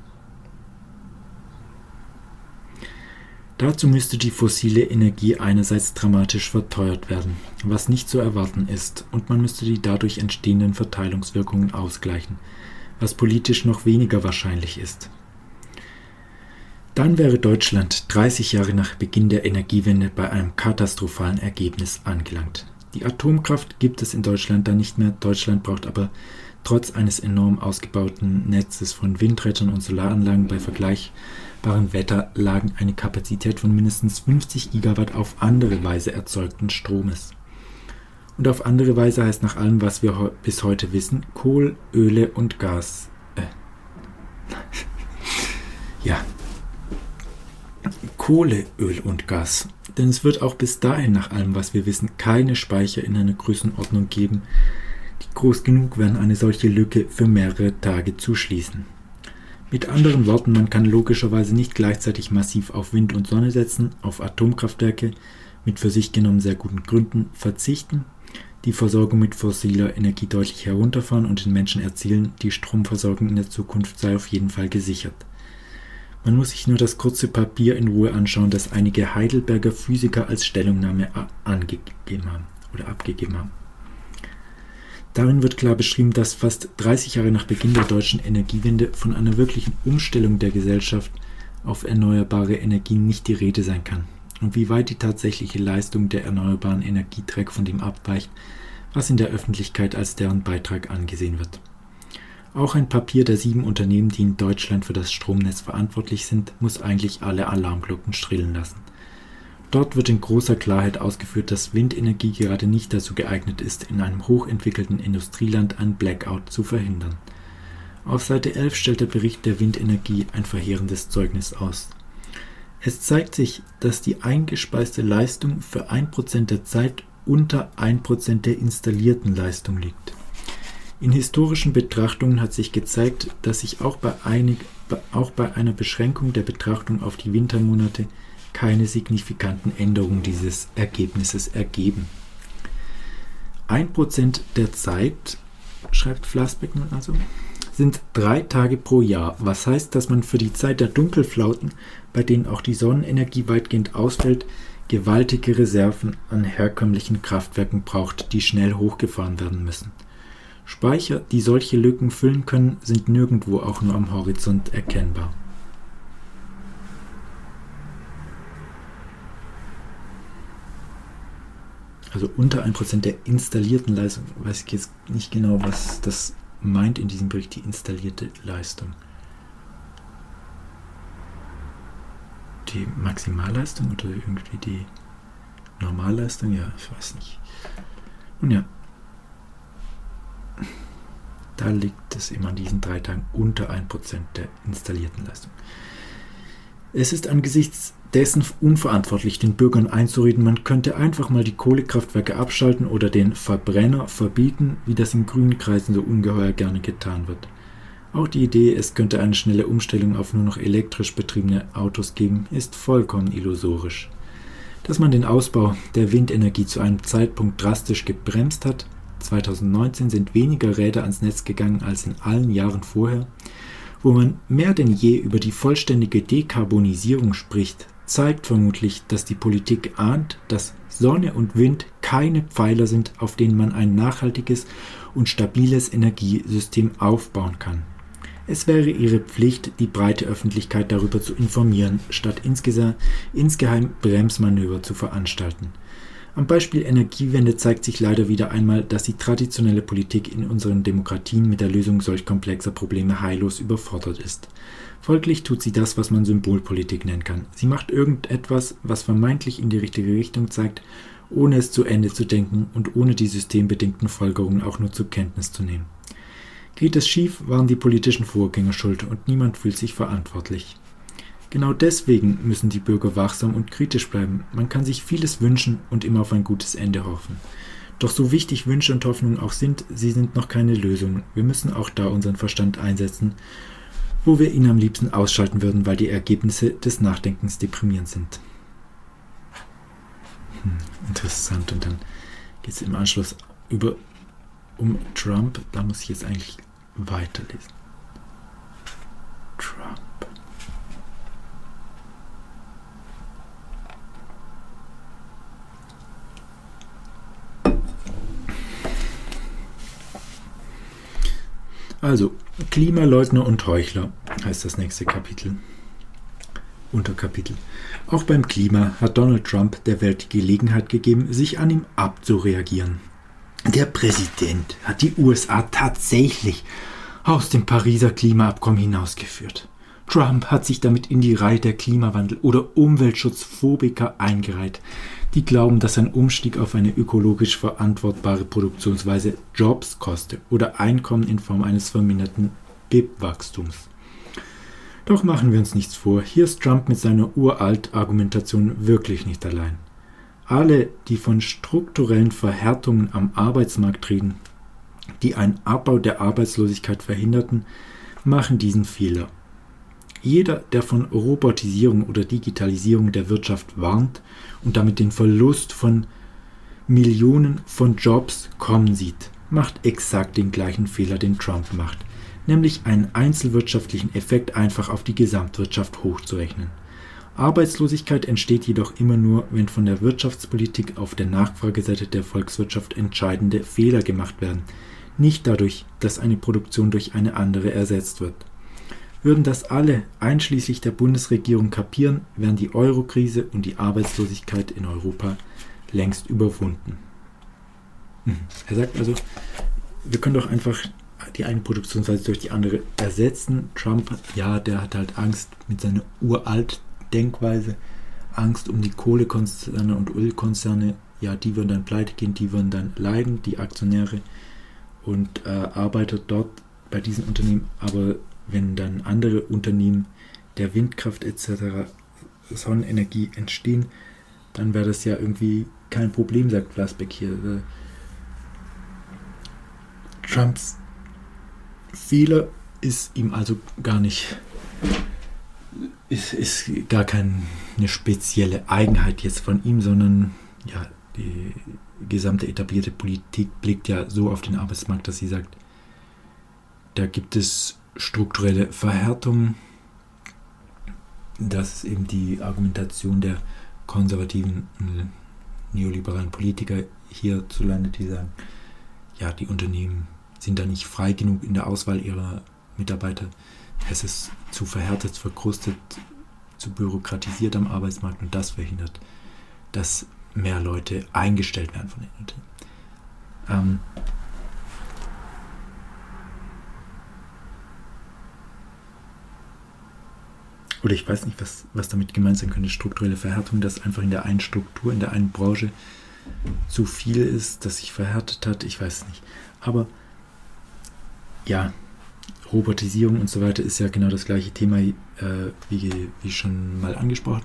S1: Dazu müsste die fossile Energie einerseits dramatisch verteuert werden, was nicht zu erwarten ist, und man müsste die dadurch entstehenden Verteilungswirkungen ausgleichen, was politisch noch weniger wahrscheinlich ist. Dann wäre Deutschland dreißig Jahre nach Beginn der Energiewende bei einem katastrophalen Ergebnis angelangt. Die Atomkraft gibt es in Deutschland dann nicht mehr, Deutschland braucht aber trotz eines enorm ausgebauten Netzes von Windrädern und Solaranlagen bei vergleichbaren Wetterlagen eine Kapazität von mindestens fünfzig Gigawatt auf andere Weise erzeugten Stromes. Und auf andere Weise heißt nach allem, was wir he- bis heute wissen, Kohle, Öle und Gas. Äh. ja. Kohle, Öl und Gas. Denn es wird auch bis dahin nach allem, was wir wissen, keine Speicher in einer Größenordnung geben, die groß genug wären, eine solche Lücke für mehrere Tage zu schließen. Mit anderen Worten, man kann logischerweise nicht gleichzeitig massiv auf Wind und Sonne setzen, auf Atomkraftwerke mit für sich genommen sehr guten Gründen verzichten, die Versorgung mit fossiler Energie deutlich herunterfahren und den Menschen erzählen, die Stromversorgung in der Zukunft sei auf jeden Fall gesichert. Man muss sich nur das kurze Papier in Ruhe anschauen, das einige Heidelberger Physiker als Stellungnahme angegeben haben oder abgegeben haben. Darin wird klar beschrieben, dass fast dreißig Jahre nach Beginn der deutschen Energiewende von einer wirklichen Umstellung der Gesellschaft auf erneuerbare Energien nicht die Rede sein kann und wie weit die tatsächliche Leistung der erneuerbaren Energieträger von dem abweicht, was in der Öffentlichkeit als deren Beitrag angesehen wird. Auch ein Papier der sieben Unternehmen, die in Deutschland für das Stromnetz verantwortlich sind, muss eigentlich alle Alarmglocken schrillen lassen. Dort wird in großer Klarheit ausgeführt, dass Windenergie gerade nicht dazu geeignet ist, in einem hochentwickelten Industrieland ein Blackout zu verhindern. Auf Seite elf stellt der Bericht der Windenergie ein verheerendes Zeugnis aus. Es zeigt sich, dass die eingespeiste Leistung für ein Prozent der Zeit unter ein Prozent der installierten Leistung liegt. In historischen Betrachtungen hat sich gezeigt, dass sich auch bei, einig, auch bei einer Beschränkung der Betrachtung auf die Wintermonate keine signifikanten Änderungen dieses Ergebnisses ergeben. Ein Prozent der Zeit, schreibt Flassbeck nun also, sind drei Tage pro Jahr, was heißt, dass man für die Zeit der Dunkelflauten, bei denen auch die Sonnenenergie weitgehend ausfällt, gewaltige Reserven an herkömmlichen Kraftwerken braucht, die schnell hochgefahren werden müssen. Speicher, die solche Lücken füllen können, sind nirgendwo auch nur am Horizont erkennbar. Also unter ein Prozent der installierten Leistung. Weiß ich jetzt nicht genau, was das meint in diesem Bericht, die installierte Leistung. Die Maximalleistung oder irgendwie die Normalleistung? Ja, ich weiß nicht. Und ja, da liegt es immer an diesen drei Tagen unter ein Prozent der installierten Leistung. Es ist angesichts dessen unverantwortlich, den Bürgern einzureden, man könnte einfach mal die Kohlekraftwerke abschalten oder den Verbrenner verbieten, wie das in grünen Kreisen so ungeheuer gerne getan wird. Auch die Idee, es könnte eine schnelle Umstellung auf nur noch elektrisch betriebene Autos geben, ist vollkommen illusorisch. Dass man den Ausbau der Windenergie zu einem Zeitpunkt drastisch gebremst hat, zweitausendneunzehn sind weniger Räder ans Netz gegangen als in allen Jahren vorher, wo man mehr denn je über die vollständige Dekarbonisierung spricht, zeigt vermutlich, dass die Politik ahnt, dass Sonne und Wind keine Pfeiler sind, auf denen man ein nachhaltiges und stabiles Energiesystem aufbauen kann. Es wäre ihre Pflicht, die breite Öffentlichkeit darüber zu informieren, statt insgesa- insgeheim Bremsmanöver zu veranstalten. Am Beispiel Energiewende zeigt sich leider wieder einmal, dass die traditionelle Politik in unseren Demokratien mit der Lösung solch komplexer Probleme heillos überfordert ist. Folglich tut sie das, was man Symbolpolitik nennen kann. Sie macht irgendetwas, was vermeintlich in die richtige Richtung zeigt, ohne es zu Ende zu denken und ohne die systembedingten Folgerungen auch nur zur Kenntnis zu nehmen. Geht es schief, waren die politischen Vorgänger schuld und niemand fühlt sich verantwortlich. Genau deswegen müssen die Bürger wachsam und kritisch bleiben. Man kann sich vieles wünschen und immer auf ein gutes Ende hoffen. Doch so wichtig Wünsche und Hoffnungen auch sind, sie sind noch keine Lösung. Wir müssen auch da unseren Verstand einsetzen, wo wir ihn am liebsten ausschalten würden, weil die Ergebnisse des Nachdenkens deprimierend sind. Hm, interessant. Und dann geht es im Anschluss über um Trump. Da muss ich jetzt eigentlich weiterlesen. Trump. Also, Klimaleugner und Heuchler heißt das nächste Kapitel. Unterkapitel. Auch beim Klima hat Donald Trump der Welt die Gelegenheit gegeben, sich an ihm abzureagieren. Der Präsident hat die U S A tatsächlich aus dem Pariser Klimaabkommen hinausgeführt. Trump hat sich damit in die Reihe der Klimawandel- oder Umweltschutzphobiker eingereiht, die glauben, dass ein Umstieg auf eine ökologisch verantwortbare Produktionsweise Jobs koste oder Einkommen in Form eines verminderten B I P-Wachstums. Doch machen wir uns nichts vor, hier ist Trump mit seiner Uralt-Argumentation wirklich nicht allein. Alle, die von strukturellen Verhärtungen am Arbeitsmarkt reden, die einen Abbau der Arbeitslosigkeit verhinderten, machen diesen Fehler. Jeder, der von Robotisierung oder Digitalisierung der Wirtschaft warnt und damit den Verlust von Millionen von Jobs kommen sieht, macht exakt den gleichen Fehler, den Trump macht, nämlich einen einzelwirtschaftlichen Effekt einfach auf die Gesamtwirtschaft hochzurechnen. Arbeitslosigkeit entsteht jedoch immer nur, wenn von der Wirtschaftspolitik auf der Nachfrageseite der Volkswirtschaft entscheidende Fehler gemacht werden, nicht dadurch, dass eine Produktion durch eine andere ersetzt wird. Würden das alle, einschließlich der Bundesregierung, kapieren, wären die Eurokrise und die Arbeitslosigkeit in Europa längst überwunden. Er sagt also, wir können doch einfach die eine Produktionsweise durch die andere ersetzen. Trump, ja, der hat halt Angst mit seiner Uralt-Denkweise, Angst um die Kohlekonzerne und Ölkonzerne, ja, die würden dann pleite gehen, die würden dann leiden, die Aktionäre und äh, Arbeiter dort bei diesen Unternehmen, aber wenn dann andere Unternehmen der Windkraft et cetera, Sonnenenergie entstehen, dann wäre das ja irgendwie kein Problem, sagt Vlasbeck hier. Trumps Fehler ist ihm also gar nicht, ist, ist gar keine spezielle Eigenheit jetzt von ihm, sondern ja, die gesamte etablierte Politik blickt ja so auf den Arbeitsmarkt, dass sie sagt, da gibt es strukturelle Verhärtungen. Das ist eben die Argumentation der konservativen neoliberalen Politiker hierzulande, die sagen, ja, die Unternehmen sind da nicht frei genug in der Auswahl ihrer Mitarbeiter. Es ist zu verhärtet, verkrustet, zu bürokratisiert am Arbeitsmarkt und das verhindert, dass mehr Leute eingestellt werden von den Unternehmen. Ähm, oder ich weiß nicht, was, was damit gemeint sein könnte, strukturelle Verhärtung, dass einfach in der einen Struktur, in der einen Branche zu viel ist, dass sich verhärtet hat, ich weiß es nicht. Aber ja, Robotisierung und so weiter ist ja genau das gleiche Thema, äh, wie, wie schon mal angesprochen,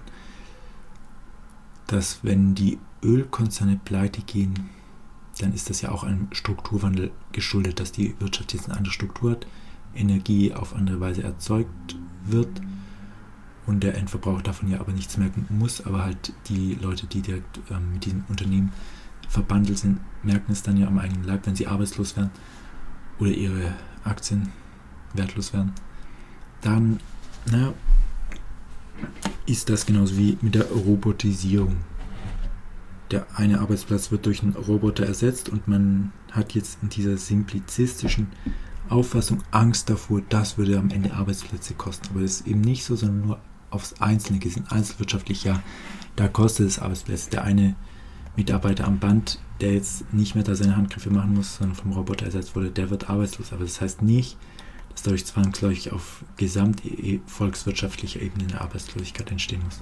S1: dass wenn die Ölkonzerne pleite gehen, dann ist das ja auch einem Strukturwandel geschuldet, dass die Wirtschaft jetzt eine andere Struktur hat, Energie auf andere Weise erzeugt wird und der Endverbraucher davon ja aber nichts merken muss, aber halt die Leute, die direkt ähm, mit diesen Unternehmen verbandelt sind, merken es dann ja am eigenen Leib, wenn sie arbeitslos werden oder ihre Aktien wertlos werden. Dann, naja, ist das genauso wie mit der Robotisierung. Der eine Arbeitsplatz wird durch einen Roboter ersetzt und man hat jetzt in dieser simplizistischen Auffassung Angst davor, das würde am Ende Arbeitsplätze kosten. Aber das ist eben nicht so, sondern nur aufs Einzelne gesehen. Einzelwirtschaftlich, ja, da kostet es Arbeitsplätze. Der eine Mitarbeiter am Band, der jetzt nicht mehr da seine Handgriffe machen muss, sondern vom Roboter ersetzt wurde, der wird arbeitslos. Aber das heißt nicht, dass dadurch zwangsläufig auf gesamtvolkswirtschaftlicher Ebene eine Arbeitslosigkeit entstehen muss.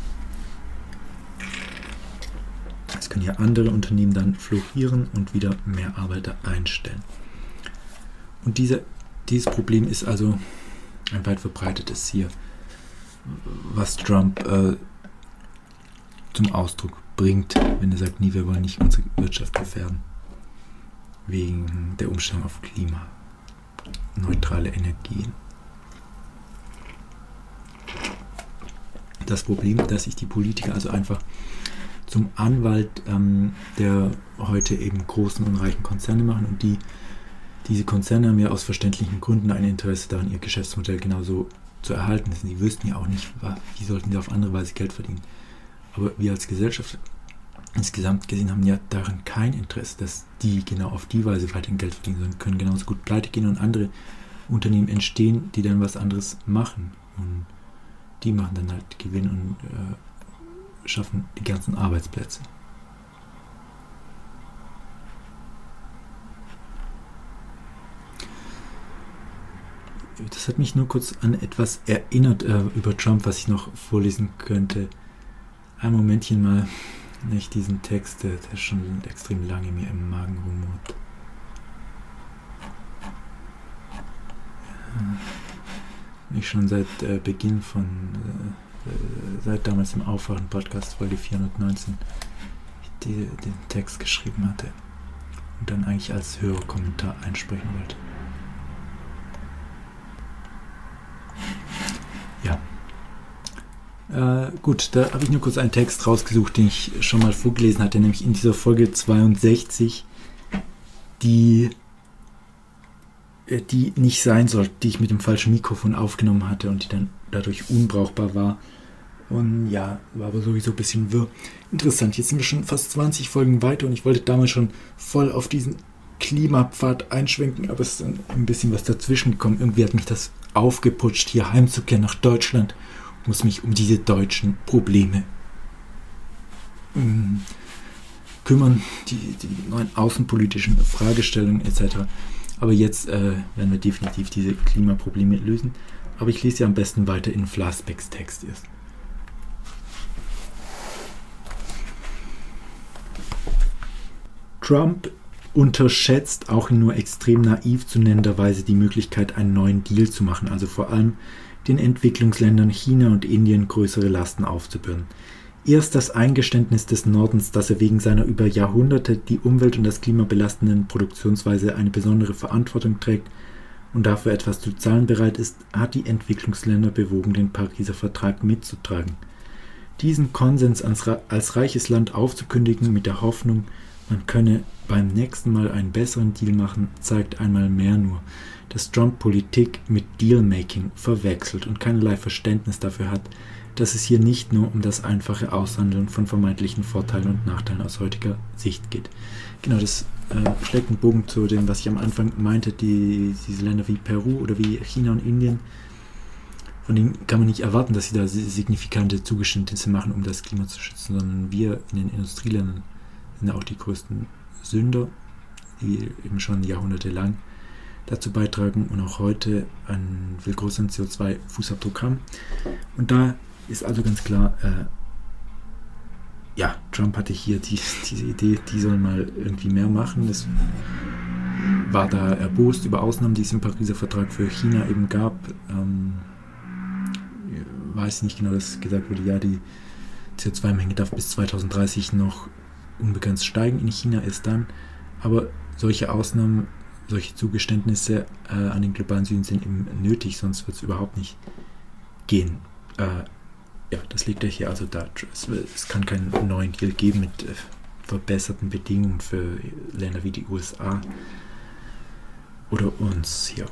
S1: Es können ja andere Unternehmen dann florieren und wieder mehr Arbeiter einstellen. Und diese, dieses Problem ist also ein weit verbreitetes hier, was Trump äh, zum Ausdruck bringt, wenn er sagt, nie, wir wollen nicht unsere Wirtschaft gefährden, wegen der Umstellung auf klimaneutrale Energien. Das Problem, dass sich die Politiker also einfach zum Anwalt ähm, der heute eben großen und reichen Konzerne machen und die diese Konzerne haben ja aus verständlichen Gründen ein Interesse daran, ihr Geschäftsmodell genauso zu erhalten. Sie wüssten ja auch nicht, wie sollten sie auf andere Weise Geld verdienen. Aber wir als Gesellschaft insgesamt gesehen haben ja daran kein Interesse, dass die genau auf die Weise weiterhin Geld verdienen, sondern können genauso gut pleite gehen und andere Unternehmen entstehen, die dann was anderes machen. Und die machen dann halt Gewinn und äh, schaffen die ganzen Arbeitsplätze. Das hat mich nur kurz an etwas erinnert äh, über Trump, was ich noch vorlesen könnte. Ein Momentchen mal, nicht diesen Text, der, der schon extrem lange mir im Magen rumort. Ja, ich schon seit äh, Beginn von äh, seit damals im Aufwachen-Podcast Folge vierhundertneunzehn die, den Text geschrieben hatte und dann eigentlich als Hörerkommentar einsprechen wollte. Ja. Äh, gut, da habe ich nur kurz einen Text rausgesucht, den ich schon mal vorgelesen hatte, nämlich in dieser Folge zweiundsechzig, die, äh, die nicht sein sollte, die ich mit dem falschen Mikrofon aufgenommen hatte und die dann dadurch unbrauchbar war. Und ja, war aber sowieso ein bisschen wirr. Interessant, jetzt sind wir schon fast zwanzig Folgen weiter und ich wollte damals schon voll auf diesen Klimapfad einschwenken, aber es ist dann ein bisschen was dazwischen gekommen. Irgendwie hat mich das aufgeputscht, hier heimzukehren nach Deutschland und muss mich um diese deutschen Probleme ähm, kümmern, die, die neuen außenpolitischen Fragestellungen et cetera. Aber jetzt äh, werden wir definitiv diese Klimaprobleme lösen. Aber ich lese ja am besten weiter in Flaspecks Text erst. Trump unterschätzt auch in nur extrem naiv zu nennender Weise die Möglichkeit, einen neuen Deal zu machen, also vor allem den Entwicklungsländern China und Indien größere Lasten aufzubürden. Erst das Eingeständnis des Nordens, dass er wegen seiner über Jahrhunderte die Umwelt und das Klima belastenden Produktionsweise eine besondere Verantwortung trägt und dafür etwas zu zahlen bereit ist, hat die Entwicklungsländer bewogen, den Pariser Vertrag mitzutragen. Diesen Konsens als, als reiches Land aufzukündigen mit der Hoffnung, man könne beim nächsten Mal einen besseren Deal machen, zeigt einmal mehr nur, dass Trump Politik mit Dealmaking verwechselt und keinerlei Verständnis dafür hat, dass es hier nicht nur um das einfache Aushandeln von vermeintlichen Vorteilen und Nachteilen aus heutiger Sicht geht. Genau, das äh, schlägt einen Bogen zu dem, was ich am Anfang meinte, die, diese Länder wie Peru oder wie China und Indien von denen kann man nicht erwarten, dass sie da signifikante Zugeständnisse machen, um das Klima zu schützen, sondern wir in den Industrieländern sind auch die größten Sünder, die eben schon jahrhundertelang dazu beitragen und auch heute einen viel größeren C O zwei Fußabdruck haben. Und da ist also ganz klar, äh, ja, Trump hatte hier die, diese Idee, die sollen mal irgendwie mehr machen. Das war da erbost über Ausnahmen, die es im Pariser Vertrag für China eben gab. Ähm, weiß nicht genau, dass gesagt wurde, ja, die C O zwei Menge darf bis zweitausenddreißig noch unbegrenzt steigen in China erst dann. Aber solche Ausnahmen, solche Zugeständnisse äh, an den globalen Süden sind eben nötig, sonst wird es überhaupt nicht gehen. Äh, ja, das liegt ja hier also da. Es, es kann keinen neuen Deal geben mit äh, verbesserten Bedingungen für Länder wie die U S A oder uns hier.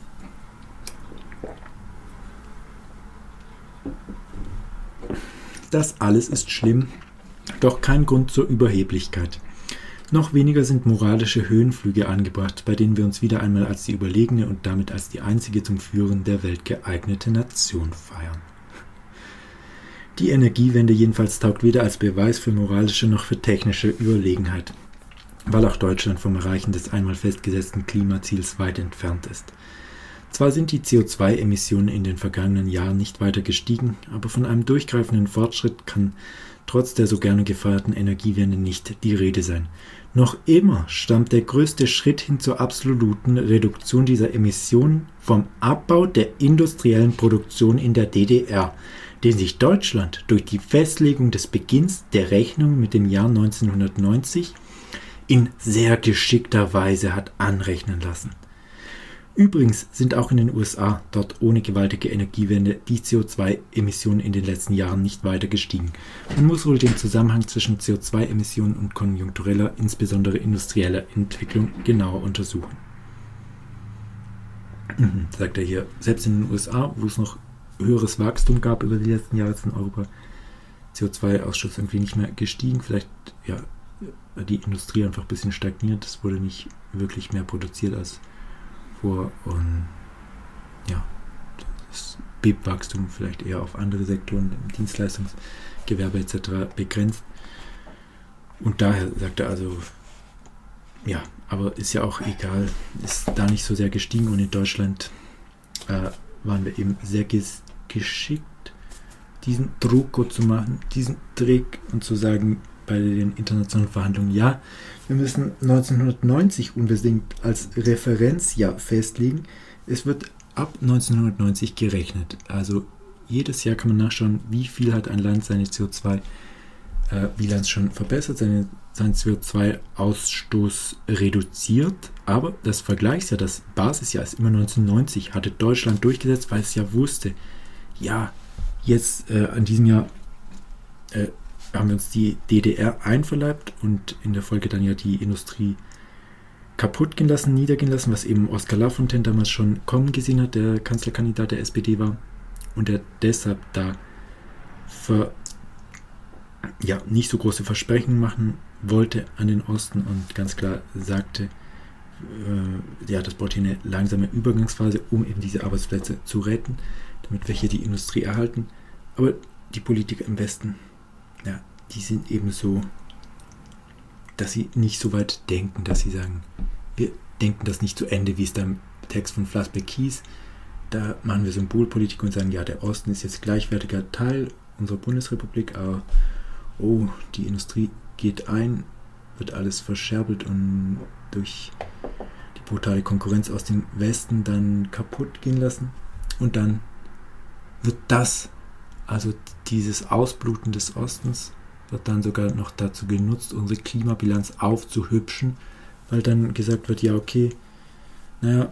S1: Das alles ist schlimm, doch kein Grund zur Überheblichkeit. Noch weniger sind moralische Höhenflüge angebracht, bei denen wir uns wieder einmal als die überlegene und damit als die einzige zum Führen der Welt geeignete Nation feiern. Die Energiewende jedenfalls taugt weder als Beweis für moralische noch für technische Überlegenheit, weil auch Deutschland vom Erreichen des einmal festgesetzten Klimaziels weit entfernt ist. Zwar sind die C O zwei Emissionen in den vergangenen Jahren nicht weiter gestiegen, aber von einem durchgreifenden Fortschritt kann trotz der so gerne gefeierten Energiewende nicht die Rede sein. Noch immer stammt der größte Schritt hin zur absoluten Reduktion dieser Emissionen vom Abbau der industriellen Produktion in der D D R, den sich Deutschland durch die Festlegung des Beginns der Rechnung mit dem Jahr neunzehnhundertneunzig in sehr geschickter Weise hat anrechnen lassen. Übrigens sind auch in den U S A, dort ohne gewaltige Energiewende, die C O zwei Emissionen in den letzten Jahren nicht weiter gestiegen. Man muss wohl den Zusammenhang zwischen C O zwei Emissionen und konjunktureller, insbesondere industrieller Entwicklung genauer untersuchen. Mhm, sagt er hier, selbst in den U S A, wo es noch höheres Wachstum gab über die letzten Jahre, ist in Europa C O zwei Ausstoß irgendwie nicht mehr gestiegen. Vielleicht ja die Industrie einfach ein bisschen stagniert. Es wurde nicht wirklich mehr produziert als vor und ja, das B I P-Wachstum vielleicht eher auf andere Sektoren, im Dienstleistungsgewerbe et cetera begrenzt. Und daher sagt er also, ja, aber ist ja auch egal, ist da nicht so sehr gestiegen und in Deutschland äh, waren wir eben sehr ges- geschickt, diesen Trucco zu machen, diesen Trick und zu sagen, bei den internationalen Verhandlungen, ja, wir müssen neunzehnhundertneunzig unbedingt als Referenzjahr festlegen. Es wird ab neunzehnhundertneunzig gerechnet. Also jedes Jahr kann man nachschauen, wie viel hat ein Land seine C O zwei Bilanz schon verbessert, seine, seinen C O zwei Ausstoß reduziert. Aber das Vergleichsjahr, das Basisjahr ist immer neunzehnhundertneunzig, hatte Deutschland durchgesetzt, weil es ja wusste, ja, jetzt äh, an diesem Jahr äh, haben wir uns die D D R einverleibt und in der Folge dann ja die Industrie kaputt gehen lassen, niedergehen lassen, was eben Oskar Lafontaine damals schon kommen gesehen hat, der Kanzlerkandidat der S P D war und der deshalb da für, ja, nicht so große Versprechen machen wollte an den Osten und ganz klar sagte, äh, ja, das braucht hier eine langsame Übergangsphase, um eben diese Arbeitsplätze zu retten, damit wir hier die Industrie erhalten. Aber die Politiker im Westen, ja, die sind eben so, dass sie nicht so weit denken, dass sie sagen, wir denken das nicht zu Ende, wie es da im Text von Flassbeck hieß. Da machen wir Symbolpolitik und sagen, ja, der Osten ist jetzt gleichwertiger Teil unserer Bundesrepublik, aber oh, die Industrie geht ein, wird alles verscherbelt und durch die brutale Konkurrenz aus dem Westen dann kaputt gehen lassen. Und dann wird das, also dieses Ausbluten des Ostens, wird dann sogar noch dazu genutzt, unsere Klimabilanz aufzuhübschen, weil dann gesagt wird, ja, okay, naja,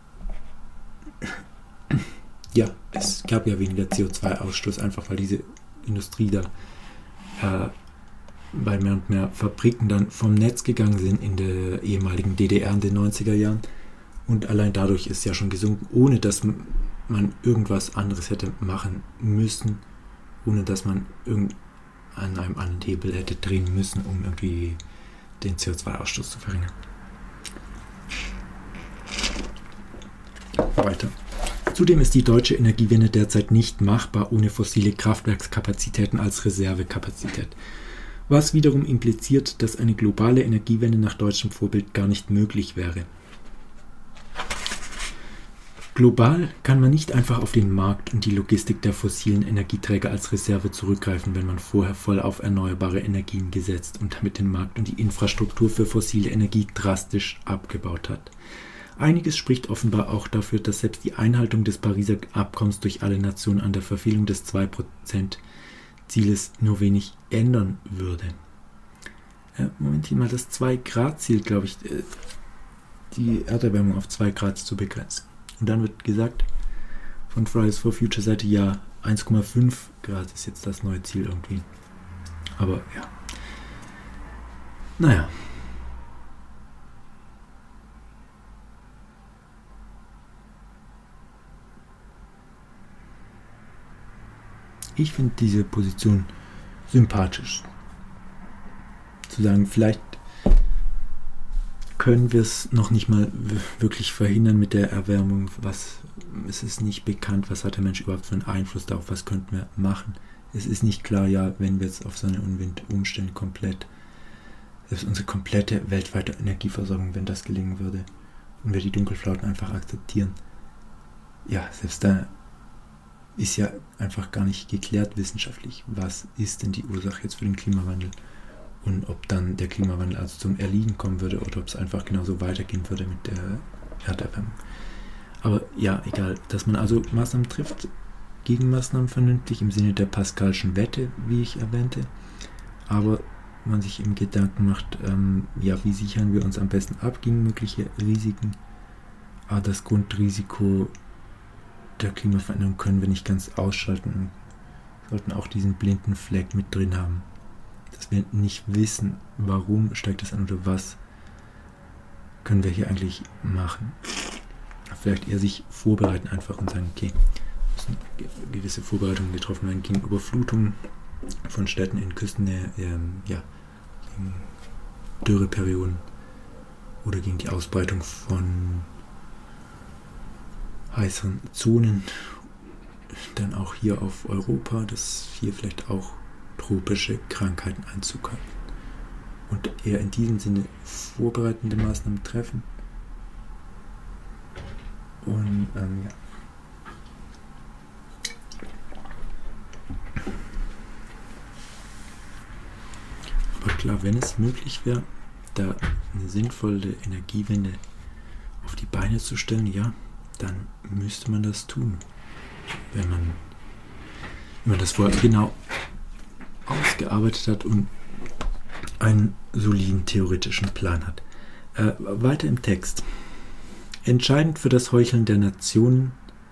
S1: ja, es gab ja weniger C O zwei Ausstoß, einfach weil diese Industrie da, äh, weil mehr und mehr Fabriken dann vom Netz gegangen sind in der ehemaligen D D R in den neunziger Jahren und allein dadurch ist ja schon gesunken, ohne dass man irgendwas anderes hätte machen müssen, ohne dass man irgend an einem anderen Hebel hätte drehen müssen, um irgendwie den C O zwei Ausstoß zu verringern. Weiter. Zudem ist die deutsche Energiewende derzeit nicht machbar ohne fossile Kraftwerkskapazitäten als Reservekapazität, was wiederum impliziert, dass eine globale Energiewende nach deutschem Vorbild gar nicht möglich wäre. Global kann man nicht einfach auf den Markt und die Logistik der fossilen Energieträger als Reserve zurückgreifen, wenn man vorher voll auf erneuerbare Energien gesetzt und damit den Markt und die Infrastruktur für fossile Energie drastisch abgebaut hat. Einiges spricht offenbar auch dafür, dass selbst die Einhaltung des Pariser Abkommens durch alle Nationen an der Verfehlung des zwei Prozent Zieles nur wenig ändern würde. Äh, Moment hier mal, das zwei Grad Ziel, glaube ich, äh, die Erderwärmung auf zwei Grad zu begrenzen. Und dann wird gesagt, von Fridays for Future Seite, ja, eins Komma fünf Grad ist jetzt das neue Ziel irgendwie. Aber ja. Naja. Ich finde diese Position sympathisch. Zu sagen, vielleicht können wir es noch nicht mal wirklich verhindern mit der Erwärmung. Was, es ist nicht bekannt, was hat der Mensch überhaupt für einen Einfluss darauf, was könnten wir machen. Es ist nicht klar, ja, wenn wir jetzt auf Sonne und Wind umstellen, komplett, selbst unsere komplette weltweite Energieversorgung, wenn das gelingen würde und wir die Dunkelflauten einfach akzeptieren, ja, selbst da ist ja einfach gar nicht geklärt wissenschaftlich, was ist denn die Ursache jetzt für den Klimawandel. Und ob dann der Klimawandel also zum Erliegen kommen würde oder ob es einfach genauso weitergehen würde mit der Erderwärmung. Aber ja, egal, dass man also Maßnahmen trifft, Gegenmaßnahmen vernünftig im Sinne der Pascalschen Wette, wie ich erwähnte, aber man sich eben Gedanken macht, ähm, ja, wie sichern wir uns am besten ab gegen mögliche Risiken. Aber das Grundrisiko der Klimaveränderung können wir nicht ganz ausschalten und sollten auch diesen blinden Fleck mit drin haben. Dass wir nicht wissen, warum steigt das an oder was können wir hier eigentlich machen. Vielleicht eher sich vorbereiten einfach und sagen, okay, müssen gewisse Vorbereitungen getroffen werden gegen Überflutungen von Städten in Küstennähe, ähm, ja, gegen Dürreperioden oder gegen die Ausbreitung von heißeren Zonen, dann auch hier auf Europa, dass hier vielleicht auch tropische Krankheiten Einzug halten. Und eher in diesem Sinne vorbereitende Maßnahmen treffen. Und ähm, ja. Aber klar, wenn es möglich wäre, da eine sinnvolle Energiewende auf die Beine zu stellen, ja, dann müsste man das tun. Wenn man, wenn man das vorher genau ausgearbeitet hat und einen soliden theoretischen Plan hat. Äh, weiter im Text. Entscheidend für das Heucheln der Nationen,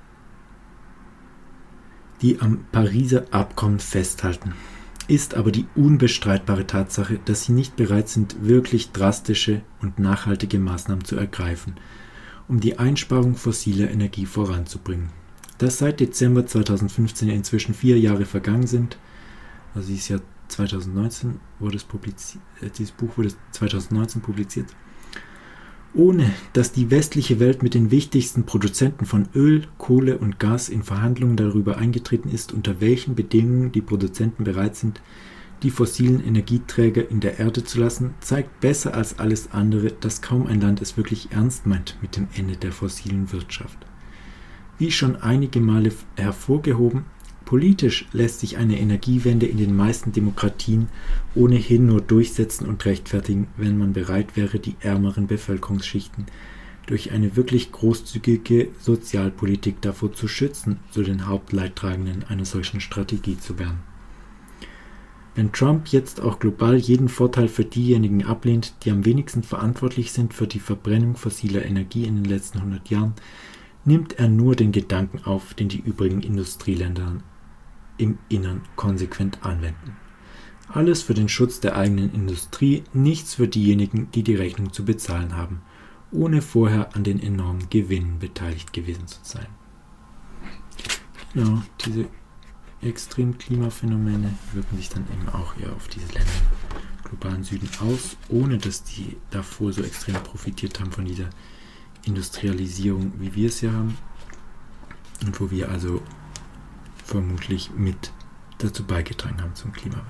S1: die am Pariser Abkommen festhalten, ist aber die unbestreitbare Tatsache, dass sie nicht bereit sind, wirklich drastische und nachhaltige Maßnahmen zu ergreifen, um die Einsparung fossiler Energie voranzubringen. Dass seit Dezember zweitausendfünfzehn inzwischen vier Jahre vergangen sind, also dieses Jahr zweitausendneunzehn wurde es publiziert, dieses Buch wurde zweitausendneunzehn publiziert, ohne dass die westliche Welt mit den wichtigsten Produzenten von Öl, Kohle und Gas in Verhandlungen darüber eingetreten ist, unter welchen Bedingungen die Produzenten bereit sind, die fossilen Energieträger in der Erde zu lassen, zeigt besser als alles andere, dass kaum ein Land es wirklich ernst meint mit dem Ende der fossilen Wirtschaft. Wie schon einige Male hervorgehoben, politisch lässt sich eine Energiewende in den meisten Demokratien ohnehin nur durchsetzen und rechtfertigen, wenn man bereit wäre, die ärmeren Bevölkerungsschichten durch eine wirklich großzügige Sozialpolitik davor zu schützen, zu den Hauptleidtragenden einer solchen Strategie zu werden. Wenn Trump jetzt auch global jeden Vorteil für diejenigen ablehnt, die am wenigsten verantwortlich sind für die Verbrennung fossiler Energie in den letzten hundert Jahren, nimmt er nur den Gedanken auf, den die übrigen Industrieländer im Innern konsequent anwenden. Alles für den Schutz der eigenen Industrie, nichts für diejenigen, die die Rechnung zu bezahlen haben, ohne vorher an den enormen Gewinnen beteiligt gewesen zu sein. Genau, diese extremen Klimaphänomene wirken sich dann eben auch eher auf diese Länder im globalen Süden aus, ohne dass die davor so extrem profitiert haben von dieser Industrialisierung, wie wir es ja haben. und wo wir also vermutlich mit dazu beigetragen haben zum Klimawandel.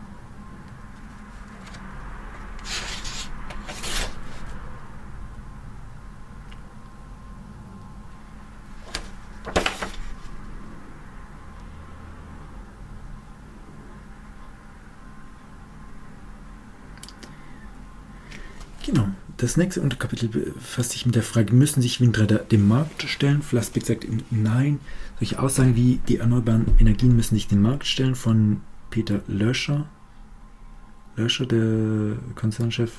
S1: Genau. Das nächste Unterkapitel befasst sich mit der Frage, müssen sich Windräder dem Markt stellen? Flassbeck sagt nein. Solche Aussagen wie die erneuerbaren Energien müssen sich dem Markt stellen von Peter Löscher. Löscher, der Konzernchef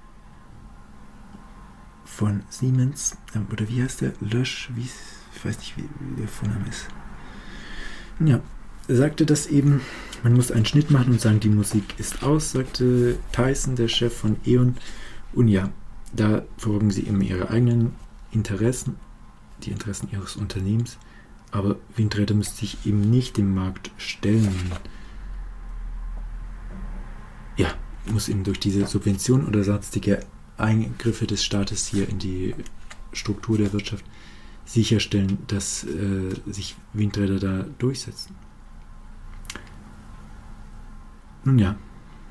S1: von Siemens. Oder wie heißt der? Lösch, wie, ich weiß nicht, wie, wie der Vorname ist. Ja, er sagte das eben, man muss einen Schnitt machen und sagen, die Musik ist aus, sagte Tyson, der Chef von E.ON. Und ja, da verfolgen sie eben ihre eigenen Interessen, die Interessen ihres Unternehmens, aber Windräder müssen sich eben nicht dem Markt stellen. Ja, muss eben durch diese Subvention oder sonstige Eingriffe des Staates hier in die Struktur der Wirtschaft sicherstellen, dass äh, sich Windräder da durchsetzen. Nun ja.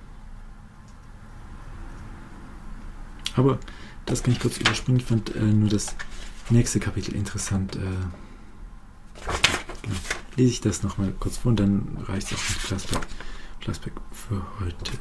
S1: Aber das kann ich kurz überspringen. Ich fand äh, nur das nächste Kapitel interessant. Äh, genau. Lese ich das nochmal kurz vor und dann reicht es auch mit Flassbeck, Flassbeck für heute.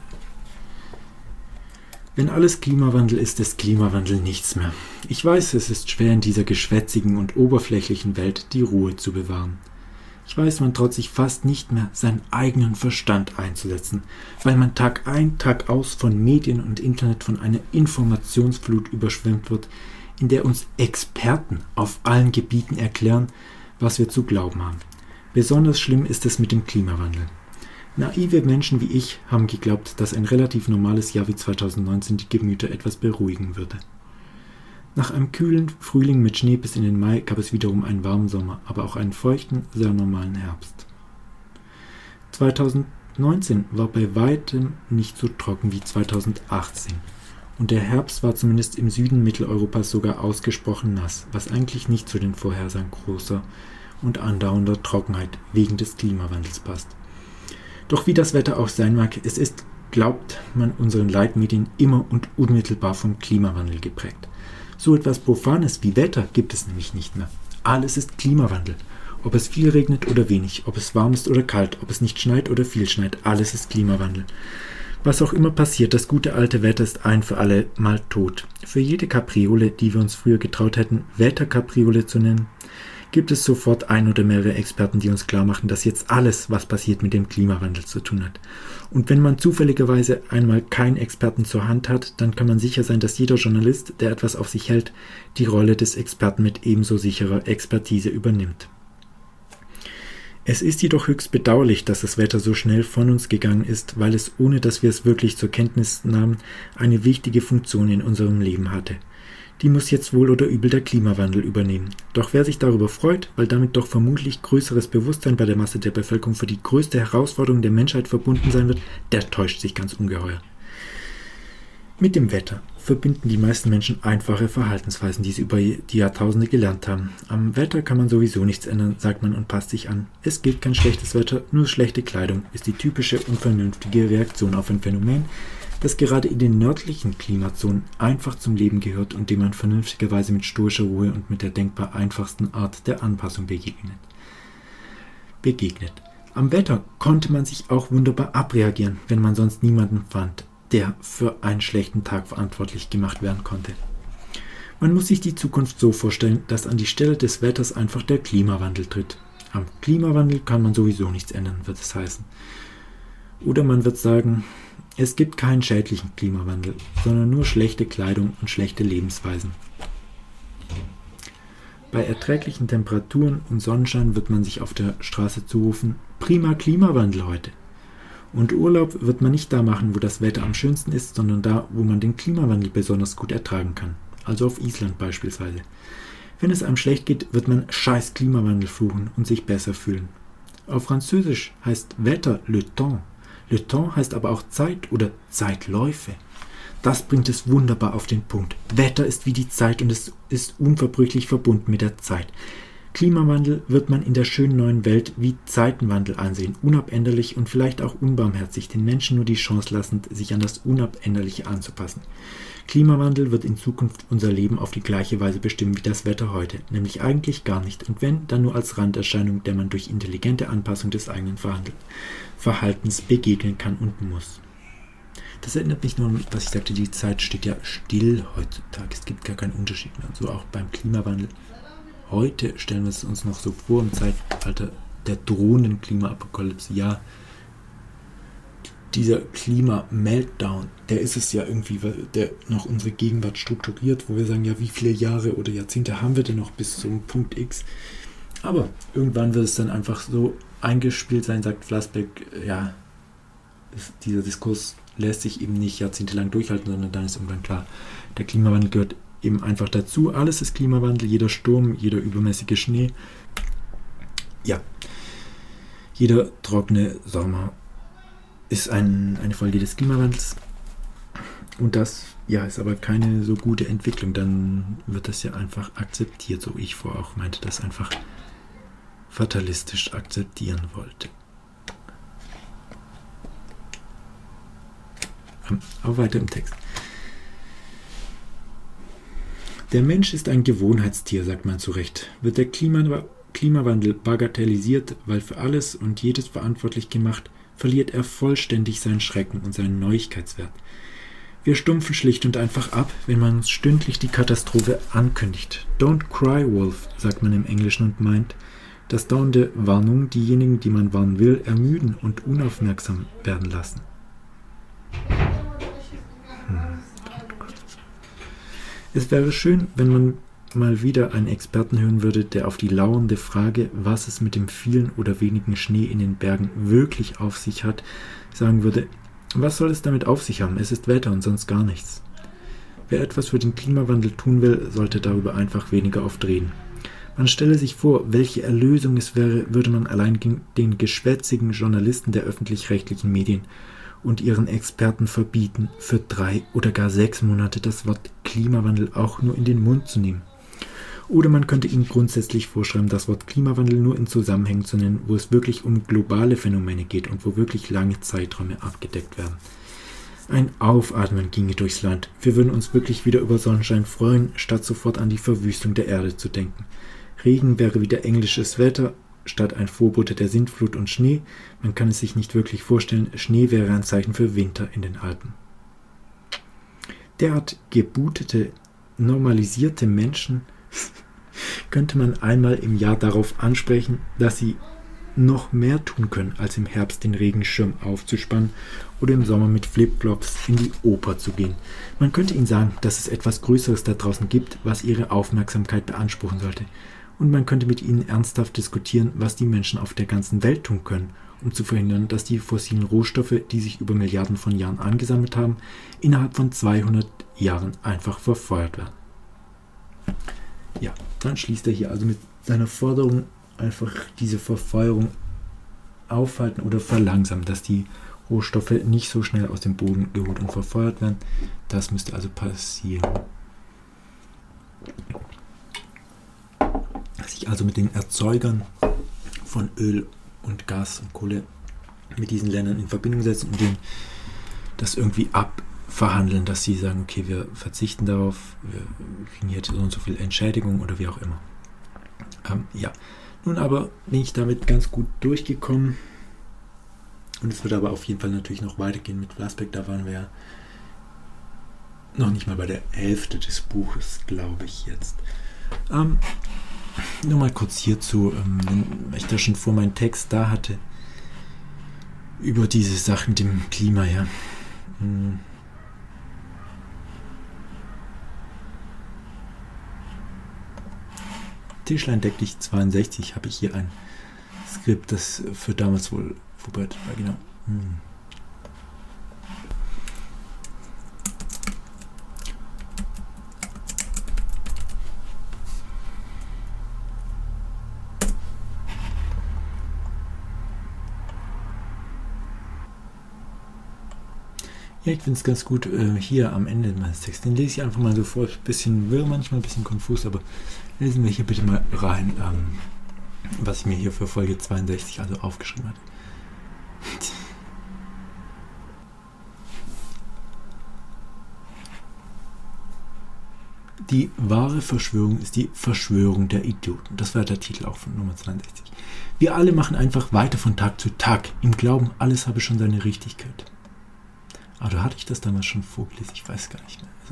S1: Wenn alles Klimawandel ist, ist Klimawandel nichts mehr. Ich weiß, es ist schwer in dieser geschwätzigen und oberflächlichen Welt die Ruhe zu bewahren. Ich weiß, man traut sich fast nicht mehr, seinen eigenen Verstand einzusetzen, weil man Tag ein, Tag aus von Medien und Internet von einer Informationsflut überschwemmt wird, in der uns Experten auf allen Gebieten erklären, was wir zu glauben haben. Besonders schlimm ist es mit dem Klimawandel. Naive Menschen wie ich haben geglaubt, dass ein relativ normales Jahr wie zweitausendneunzehn die Gemüter etwas beruhigen würde. Nach einem kühlen Frühling mit Schnee bis in den Mai gab es wiederum einen warmen Sommer, aber auch einen feuchten, sehr normalen Herbst. zweitausendneunzehn war bei weitem nicht so trocken wie zweitausendachtzehn und der Herbst war zumindest im Süden Mitteleuropas sogar ausgesprochen nass, was eigentlich nicht zu den Vorhersagen großer und andauernder Trockenheit wegen des Klimawandels passt. Doch wie das Wetter auch sein mag, es ist, glaubt man unseren Leitmedien, immer und unmittelbar vom Klimawandel geprägt. So etwas Profanes wie Wetter gibt es nämlich nicht mehr. Alles ist Klimawandel. Ob es viel regnet oder wenig, ob es warm ist oder kalt, ob es nicht schneit oder viel schneit, alles ist Klimawandel. Was auch immer passiert, das gute alte Wetter ist ein für alle Mal tot. Für jede Kapriole, die wir uns früher getraut hätten, Wetterkapriole zu nennen, gibt es sofort ein oder mehrere Experten, die uns klar machen, dass jetzt alles, was passiert, mit dem Klimawandel zu tun hat. Und wenn man zufälligerweise einmal keinen Experten zur Hand hat, dann kann man sicher sein, dass jeder Journalist, der etwas auf sich hält, die Rolle des Experten mit ebenso sicherer Expertise übernimmt. Es ist jedoch höchst bedauerlich, dass das Wetter so schnell von uns gegangen ist, weil es, ohne dass wir es wirklich zur Kenntnis nahmen, eine wichtige Funktion in unserem Leben hatte. Die muss jetzt wohl oder übel der Klimawandel übernehmen. Doch wer sich darüber freut, weil damit doch vermutlich größeres Bewusstsein bei der Masse der Bevölkerung für die größte Herausforderung der Menschheit verbunden sein wird, der täuscht sich ganz ungeheuer. Mit dem Wetter verbinden die meisten Menschen einfache Verhaltensweisen, die sie über die Jahrtausende gelernt haben. Am Wetter kann man sowieso nichts ändern, sagt man und passt sich an. Es gilt kein schlechtes Wetter, nur schlechte Kleidung ist die typische und vernünftige Reaktion auf ein Phänomen, das gerade in den nördlichen Klimazonen einfach zum Leben gehört und dem man vernünftigerweise mit stoischer Ruhe und mit der denkbar einfachsten Art der Anpassung begegnet. begegnet. Am Wetter konnte man sich auch wunderbar abreagieren, wenn man sonst niemanden fand, der für einen schlechten Tag verantwortlich gemacht werden konnte. Man muss sich die Zukunft so vorstellen, dass an die Stelle des Wetters einfach der Klimawandel tritt. Am Klimawandel kann man sowieso nichts ändern, wird es heißen. Oder man wird sagen, es gibt keinen schädlichen Klimawandel, sondern nur schlechte Kleidung und schlechte Lebensweisen. Bei erträglichen Temperaturen und Sonnenschein wird man sich auf der Straße zurufen, prima Klimawandel heute. Und Urlaub wird man nicht da machen, wo das Wetter am schönsten ist, sondern da, wo man den Klimawandel besonders gut ertragen kann. Also auf Island beispielsweise. Wenn es einem schlecht geht, wird man scheiß Klimawandel fluchen und sich besser fühlen. Auf Französisch heißt Wetter le temps. Le temps heißt aber auch Zeit oder Zeitläufe. Das bringt es wunderbar auf den Punkt. Wetter ist wie die Zeit und es ist unverbrüchlich verbunden mit der Zeit. Klimawandel wird man in der schönen neuen Welt wie Zeitenwandel ansehen, unabänderlich und vielleicht auch unbarmherzig, den Menschen nur die Chance lassend, sich an das Unabänderliche anzupassen. Klimawandel wird in Zukunft unser Leben auf die gleiche Weise bestimmen wie das Wetter heute, nämlich eigentlich gar nicht und wenn, dann nur als Randerscheinung, der man durch intelligente Anpassung des eigenen Verhaltens begegnen kann und muss. Das erinnert mich nur an, was ich sagte, die Zeit steht ja still heutzutage, es gibt gar keinen Unterschied mehr, und so auch beim Klimawandel. Heute stellen wir es uns noch so vor, im Zeitalter der drohenden Klimaapokalypse, ja, dieser Klima-Meltdown, der ist es ja irgendwie, der noch unsere Gegenwart strukturiert, wo wir sagen, ja, wie viele Jahre oder Jahrzehnte haben wir denn noch bis zum Punkt X? Aber irgendwann wird es dann einfach so eingespielt sein, sagt Flassbeck, ja, dieser Diskurs lässt sich eben nicht jahrzehntelang durchhalten, sondern dann ist irgendwann klar, der Klimawandel gehört eben einfach dazu. Alles ist Klimawandel, jeder Sturm, jeder übermäßige Schnee, ja, jeder trockene Sommer ist ein, eine Folge des Klimawandels. Und das ja, ist aber keine so gute Entwicklung. Dann wird das ja einfach akzeptiert, so wie ich vorher auch meinte, das einfach fatalistisch akzeptieren wollte. Auch weiter im Text. Der Mensch ist ein Gewohnheitstier, sagt man zu Recht. Wird der Klima, Klimawandel bagatellisiert, weil für alles und jedes verantwortlich gemacht, verliert er vollständig seinen Schrecken und seinen Neuigkeitswert. Wir stumpfen schlicht und einfach ab, wenn man uns stündlich die Katastrophe ankündigt. Don't cry, Wolf, sagt man im Englischen und meint, dass dauernde Warnung diejenigen, die man warnen will, ermüden und unaufmerksam werden lassen. Hm. Es wäre schön, wenn man mal wieder einen Experten hören würde, der auf die lauernde Frage, was es mit dem vielen oder wenigen Schnee in den Bergen wirklich auf sich hat, sagen würde, was soll es damit auf sich haben? Es ist Wetter und sonst gar nichts. Wer etwas für den Klimawandel tun will, sollte darüber einfach weniger oft reden. Man stelle sich vor, welche Erlösung es wäre, würde man allein den geschwätzigen Journalisten der öffentlich-rechtlichen Medien und ihren Experten verbieten, für drei oder gar sechs Monate das Wort Klimawandel auch nur in den Mund zu nehmen. Oder man könnte ihnen grundsätzlich vorschreiben, das Wort Klimawandel nur in Zusammenhängen zu nennen, wo es wirklich um globale Phänomene geht und wo wirklich lange Zeiträume abgedeckt werden. Ein Aufatmen ginge durchs Land. Wir würden uns wirklich wieder über Sonnenschein freuen, statt sofort an die Verwüstung der Erde zu denken. Regen wäre wieder englisches Wetter, statt ein Vorbote der Sintflut und Schnee. Man kann es sich nicht wirklich vorstellen, Schnee wäre ein Zeichen für Winter in den Alpen. Derart gebutete, normalisierte Menschen könnte man einmal im Jahr darauf ansprechen, dass sie noch mehr tun können, als im Herbst den Regenschirm aufzuspannen oder im Sommer mit Flipflops in die Oper zu gehen. Man könnte ihnen sagen, dass es etwas Größeres da draußen gibt, was ihre Aufmerksamkeit beanspruchen sollte. Und man könnte mit ihnen ernsthaft diskutieren, was die Menschen auf der ganzen Welt tun können, um zu verhindern, dass die fossilen Rohstoffe, die sich über Milliarden von Jahren angesammelt haben, innerhalb von zweihundert Jahren einfach verfeuert werden. Ja, dann schließt er hier also mit seiner Forderung einfach diese Verfeuerung aufhalten oder verlangsamen, dass die Rohstoffe nicht so schnell aus dem Boden geholt und verfeuert werden. Das müsste also passieren. Sich also mit den Erzeugern von Öl und Gas und Kohle mit diesen Ländern in Verbindung setzen und denen das irgendwie abverhandeln, dass sie sagen, okay, wir verzichten darauf, wir kriegen jetzt so und so viel Entschädigung oder wie auch immer. Ähm, ja, nun aber bin ich damit ganz gut durchgekommen und es wird aber auf jeden Fall natürlich noch weitergehen mit Flassbeck. Da waren wir ja noch nicht mal bei der Hälfte des Buches, glaube ich jetzt. Ähm, Nur mal kurz hierzu, ähm, wenn ich da schon vor meinen Text da hatte, über diese Sachen mit dem Klima, ja. Hm. Tischlein deck dich zweiundsechzig habe ich hier ein Skript, das für damals wohl vorbereitet war, genau. Hm. Ich finde es ganz gut, äh, hier am Ende meines Textes, den lese ich einfach mal so vor, ein bisschen wirr, manchmal ein bisschen konfus, aber lesen wir hier bitte mal rein, ähm, was ich mir hier für Folge zweiundsechzig also aufgeschrieben habe. Die wahre Verschwörung ist die Verschwörung der Idioten. Das war der Titel auch von Nummer zweiundsechzig. Wir alle machen einfach weiter von Tag zu Tag, im Glauben, alles habe schon seine Richtigkeit. Aber hatte ich das damals schon vorgelesen? Ich weiß gar nicht mehr. Also,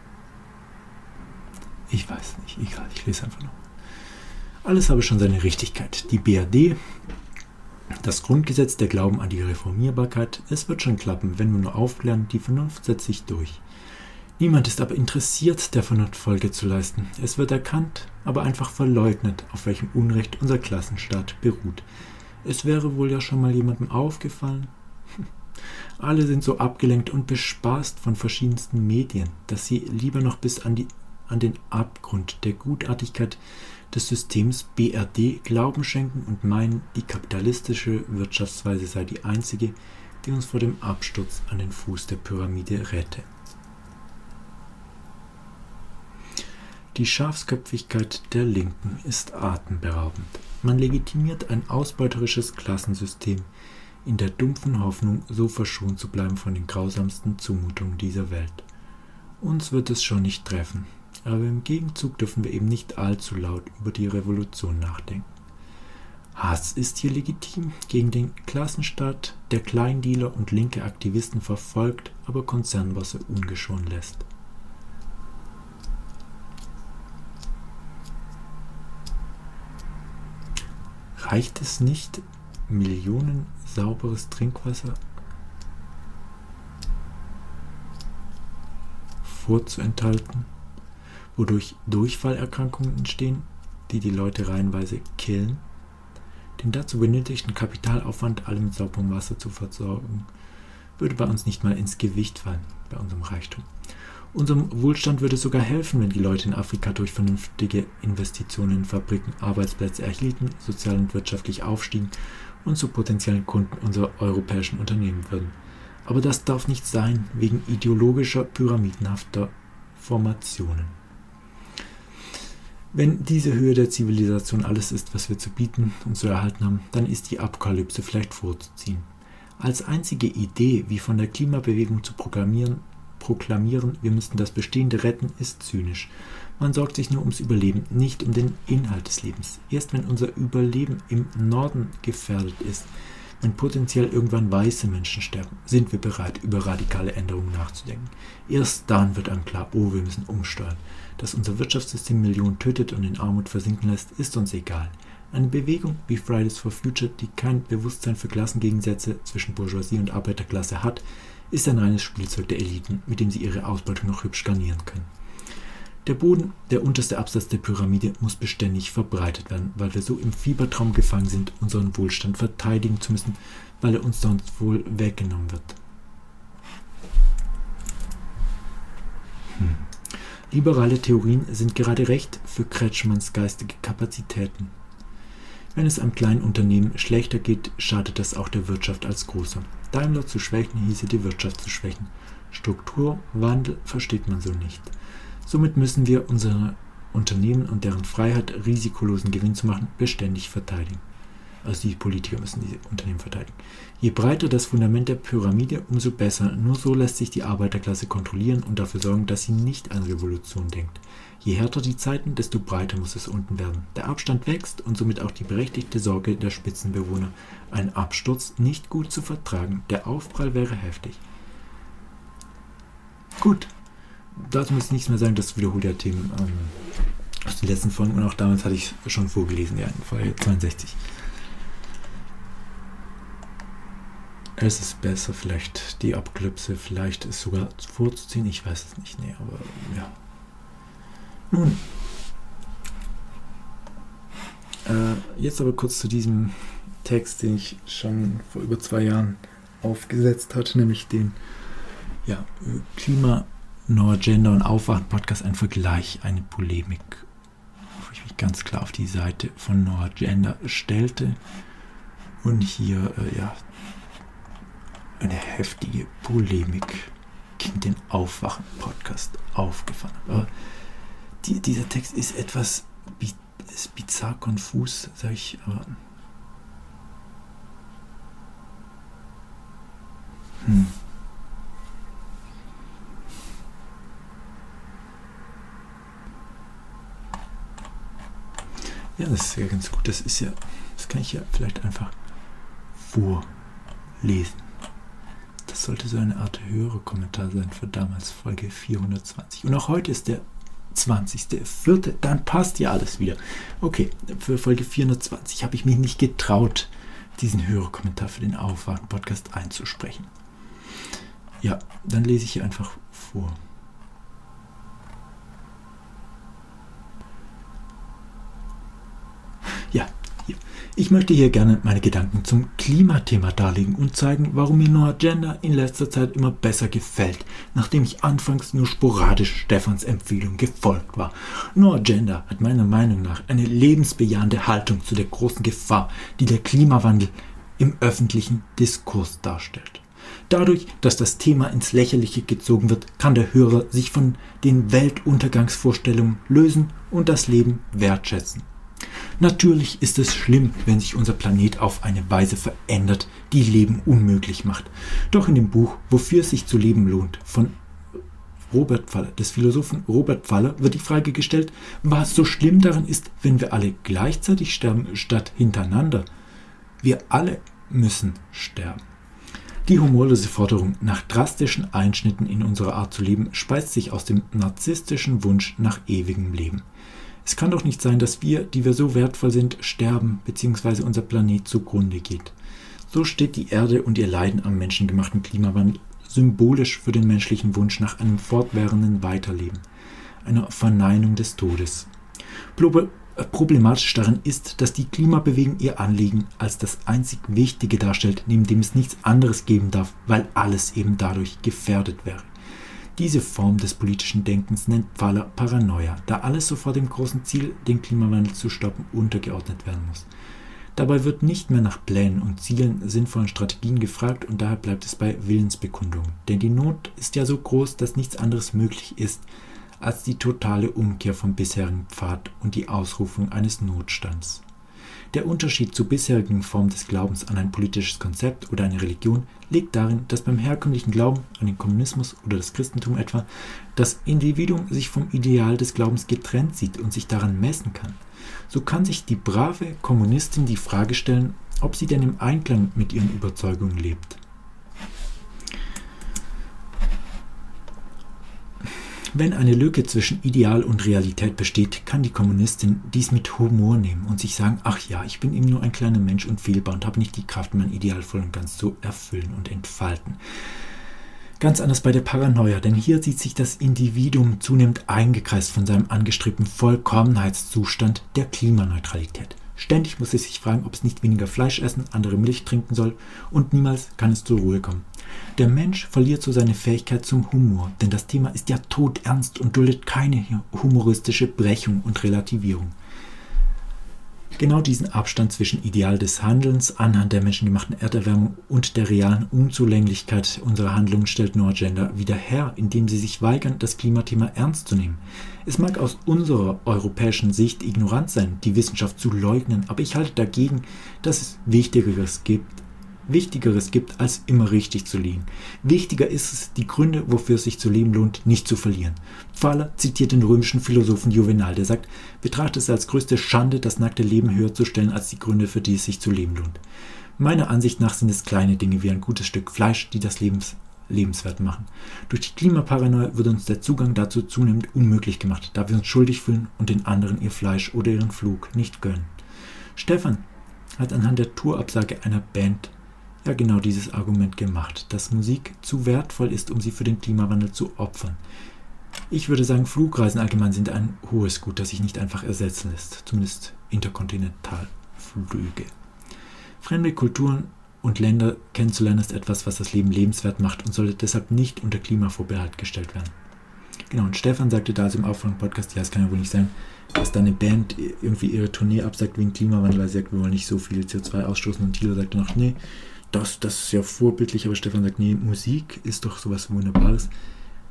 S1: ich weiß nicht, egal, ich lese einfach noch. Alles habe schon seine Richtigkeit. Die B R D, das Grundgesetz, der Glauben an die Reformierbarkeit, es wird schon klappen, wenn wir nur aufklären, die Vernunft setzt sich durch. Niemand ist aber interessiert, der Vernunft Folge zu leisten. Es wird erkannt, aber einfach verleugnet, auf welchem Unrecht unser Klassenstaat beruht. Es wäre wohl ja schon mal jemandem aufgefallen. Alle sind so abgelenkt und bespaßt von verschiedensten Medien, dass sie lieber noch bis an, die, an den Abgrund der Gutartigkeit des Systems B R D Glauben schenken und meinen, die kapitalistische Wirtschaftsweise sei die einzige, die uns vor dem Absturz an den Fuß der Pyramide rette. Die Schafsköpfigkeit der Linken ist atemberaubend. Man legitimiert ein ausbeuterisches Klassensystem in der dumpfen Hoffnung, so verschont zu bleiben von den grausamsten Zumutungen dieser Welt. Uns wird es schon nicht treffen, aber im Gegenzug dürfen wir eben nicht allzu laut über die Revolution nachdenken. Hass ist hier legitim gegen den Klassenstaat, der Kleindealer und linke Aktivisten verfolgt, aber Konzernbosse ungeschoren lässt. Reicht es nicht, Millionen sauberes Trinkwasser vorzuenthalten, wodurch Durchfallerkrankungen entstehen, die die Leute reihenweise killen? Den dazu benötigten Kapitalaufwand, alle mit sauberem Wasser zu versorgen, würde bei uns nicht mal ins Gewicht fallen, bei unserem Reichtum. Unserem Wohlstand würde es sogar helfen, wenn die Leute in Afrika durch vernünftige Investitionen in Fabriken Arbeitsplätze erhielten, sozial und wirtschaftlich aufstiegen und zu potenziellen Kunden unserer europäischen Unternehmen würden. Aber das darf nicht sein, wegen ideologischer, pyramidenhafter Formationen. Wenn diese Höhe der Zivilisation alles ist, was wir zu bieten und zu erhalten haben, dann ist die Apokalypse vielleicht vorzuziehen. Als einzige Idee, wie von der Klimabewegung zu proklamieren, proklamieren, wir müssten das Bestehende retten, ist zynisch. Man sorgt sich nur ums Überleben, nicht um den Inhalt des Lebens. Erst wenn unser Überleben im Norden gefährdet ist, wenn potenziell irgendwann weiße Menschen sterben, sind wir bereit, über radikale Änderungen nachzudenken. Erst dann wird einem klar, oh, wir müssen umsteuern. Dass unser Wirtschaftssystem Millionen tötet und in Armut versinken lässt, ist uns egal. Eine Bewegung wie Fridays for Future, die kein Bewusstsein für Klassengegensätze zwischen Bourgeoisie und Arbeiterklasse hat, ist ein reines Spielzeug der Eliten, mit dem sie ihre Ausbeutung noch hübsch garnieren können. Der Boden, der unterste Absatz der Pyramide, muss beständig verbreitet werden, weil wir so im Fiebertraum gefangen sind, unseren Wohlstand verteidigen zu müssen, weil er uns sonst wohl weggenommen wird. Hm. Liberale Theorien sind gerade recht für Kretschmanns geistige Kapazitäten. Wenn es einem kleinen Unternehmen schlechter geht, schadet das auch der Wirtschaft als großer. Daimler zu schwächen hieße die Wirtschaft zu schwächen. Strukturwandel versteht man so nicht. Somit müssen wir unsere Unternehmen und deren Freiheit, risikolosen Gewinn zu machen, beständig verteidigen. Also die Politiker müssen diese Unternehmen verteidigen. Je breiter das Fundament der Pyramide, umso besser. Nur so lässt sich die Arbeiterklasse kontrollieren und dafür sorgen, dass sie nicht an Revolution denkt. Je härter die Zeiten, desto breiter muss es unten werden. Der Abstand wächst und somit auch die berechtigte Sorge der Spitzenbewohner. Ein Absturz nicht gut zu vertragen. Der Aufprall wäre heftig. Gut. Dazu muss ich nichts mehr sagen, das wiederholt ja Themen ähm, aus den letzten Folgen und auch damals hatte ich es schon vorgelesen, ja, in Folge zweiundsechzig. Es ist besser, vielleicht die Apokalypse, vielleicht ist sogar vorzuziehen, ich weiß es nicht, nee, aber ja. Nun, äh, jetzt aber kurz zu diesem Text, den ich schon vor über zwei Jahren aufgesetzt hatte, nämlich den ja, Klima, No Agenda und Aufwachen-Podcast, ein Vergleich, eine Polemik, wo ich mich ganz klar auf die Seite von No Agenda stellte und hier äh, ja eine heftige Polemik Kind den Aufwachen-Podcast aufgefahren habe. Aber die, dieser Text ist etwas bi- ist bizarr konfus, sage ich. Aber hm. Ja, das ist ja ganz gut. Das ist ja, das kann ich ja vielleicht einfach vorlesen. Das sollte so eine Art Hörerkommentar sein für damals Folge vierhundertzwanzig. Und auch heute ist der zwanzigste vierte Dann passt ja alles wieder. Okay, für Folge vierhundertzwanzig habe ich mich nicht getraut, diesen Hörerkommentar für den Aufwachen-Podcast einzusprechen. Ja, dann lese ich hier einfach vor. Ja, hier. Ich möchte hier gerne meine Gedanken zum Klimathema darlegen und zeigen, warum mir No Agenda in letzter Zeit immer besser gefällt, nachdem ich anfangs nur sporadisch Stefans Empfehlung gefolgt war. No Agenda hat meiner Meinung nach eine lebensbejahende Haltung zu der großen Gefahr, die der Klimawandel im öffentlichen Diskurs darstellt. Dadurch, dass das Thema ins Lächerliche gezogen wird, kann der Hörer sich von den Weltuntergangsvorstellungen lösen und das Leben wertschätzen. Natürlich ist es schlimm, wenn sich unser Planet auf eine Weise verändert, die Leben unmöglich macht. Doch in dem Buch Wofür es sich zu leben lohnt von Robert Pfaller, des Philosophen Robert Pfaller, wird die Frage gestellt, was so schlimm daran ist, wenn wir alle gleichzeitig sterben, statt hintereinander. Wir alle müssen sterben. Die humorlose Forderung nach drastischen Einschnitten in unserer Art zu leben speist sich aus dem narzisstischen Wunsch nach ewigem Leben. Es kann doch nicht sein, dass wir, die wir so wertvoll sind, sterben bzw. unser Planet zugrunde geht. So steht die Erde und ihr Leiden am menschengemachten Klimawandel symbolisch für den menschlichen Wunsch nach einem fortwährenden Weiterleben, einer Verneinung des Todes. Problematisch daran ist, dass die Klimabewegung ihr Anliegen als das einzig Wichtige darstellt, neben dem es nichts anderes geben darf, weil alles eben dadurch gefährdet wäre. Diese Form des politischen Denkens nennt Pfaller Paranoia, da alles sofort dem großen Ziel, den Klimawandel zu stoppen, untergeordnet werden muss. Dabei wird nicht mehr nach Plänen und Zielen, sinnvollen Strategien gefragt und daher bleibt es bei Willensbekundungen. Denn die Not ist ja so groß, dass nichts anderes möglich ist, als die totale Umkehr vom bisherigen Pfad und die Ausrufung eines Notstands. Der Unterschied zur bisherigen Form des Glaubens an ein politisches Konzept oder eine Religion liegt darin, dass beim herkömmlichen Glauben an den Kommunismus oder das Christentum etwa das Individuum sich vom Ideal des Glaubens getrennt sieht und sich daran messen kann. So kann sich die brave Kommunistin die Frage stellen, ob sie denn im Einklang mit ihren Überzeugungen lebt. Wenn eine Lücke zwischen Ideal und Realität besteht, kann die Kommunistin dies mit Humor nehmen und sich sagen, ach ja, ich bin eben nur ein kleiner Mensch und fehlbar und habe nicht die Kraft, mein Ideal voll und ganz zu erfüllen und entfalten. Ganz anders bei der Paranoia, denn hier sieht sich das Individuum zunehmend eingekreist von seinem angestrebten Vollkommenheitszustand der Klimaneutralität. Ständig muss es sich fragen, ob es nicht weniger Fleisch essen, andere Milch trinken soll und niemals kann es zur Ruhe kommen. Der Mensch verliert so seine Fähigkeit zum Humor, denn das Thema ist ja todernst und duldet keine humoristische Brechung und Relativierung. Genau diesen Abstand zwischen Ideal des Handelns anhand der menschengemachten Erderwärmung und der realen Unzulänglichkeit unserer Handlungen stellt No Agenda wieder her, indem sie sich weigern, das Klimathema ernst zu nehmen. Es mag aus unserer europäischen Sicht ignorant sein, die Wissenschaft zu leugnen, aber ich halte dagegen, dass es Wichtigeres gibt, Wichtigeres gibt, als immer richtig zu liegen. Wichtiger ist es, die Gründe, wofür es sich zu leben lohnt, nicht zu verlieren. Pfaller zitiert den römischen Philosophen Juvenal, der sagt, betrachte es als größte Schande, das nackte Leben höher zu stellen, als die Gründe, für die es sich zu leben lohnt. Meiner Ansicht nach sind es kleine Dinge wie ein gutes Stück Fleisch, die das Lebens lebenswert machen. Durch die Klimaparanoia wird uns der Zugang dazu zunehmend unmöglich gemacht, da wir uns schuldig fühlen und den anderen ihr Fleisch oder ihren Flug nicht gönnen. Stefan hat anhand der Tourabsage einer Band ja genau dieses Argument gemacht, dass Musik zu wertvoll ist, um sie für den Klimawandel zu opfern. Ich würde sagen, Flugreisen allgemein sind ein hohes Gut, das sich nicht einfach ersetzen lässt, zumindest Interkontinentalflüge. Fremde Kulturen und Länder kennenzulernen ist etwas, was das Leben lebenswert macht und sollte deshalb nicht unter Klimavorbehalt gestellt werden. Genau, und Stefan sagte da also im Aufwand-Podcast, ja, es kann ja wohl nicht sein, dass da eine Band irgendwie ihre Tournee absagt wegen Klimawandel, weil sie sagt, wir wollen nicht so viel C O zwei ausstoßen, und Thilo sagte noch, nee, Das, das ist ja vorbildlich, aber Stefan sagt, nee, Musik ist doch sowas Wunderbares.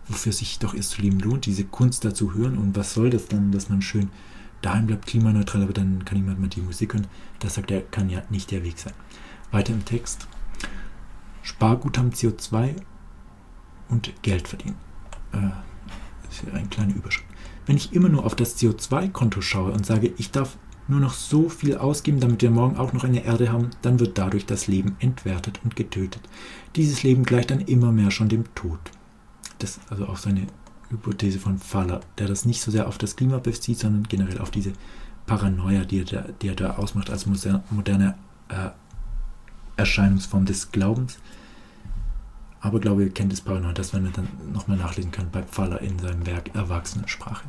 S1: wofür sich doch erst zu leben lohnt, diese Kunst dazu hören. Und was soll das dann, dass man schön daheim bleibt, klimaneutral, aber dann kann niemand mehr die Musik hören. Das sagt er, kann ja nicht der Weg sein. Weiter im Text. Sparguthaben C O zwei und Geld verdienen. Äh, das ist ja eine kleine Überschrift. Wenn ich immer nur auf das C O zwei Konto schaue und sage, ich darf nur noch so viel ausgeben, damit wir morgen auch noch eine Erde haben, dann wird dadurch das Leben entwertet und getötet. Dieses Leben gleicht dann immer mehr schon dem Tod. Das ist also auch seine Hypothese von Faller, der das nicht so sehr auf das Klima bezieht, sondern generell auf diese Paranoia, die er da, die er da ausmacht als moderne äh, Erscheinungsform des Glaubens. Aber glaube, ihr kennt das Paranoia, das werden wir dann nochmal nachlesen können bei Faller in seinem Werk Erwachsenensprache.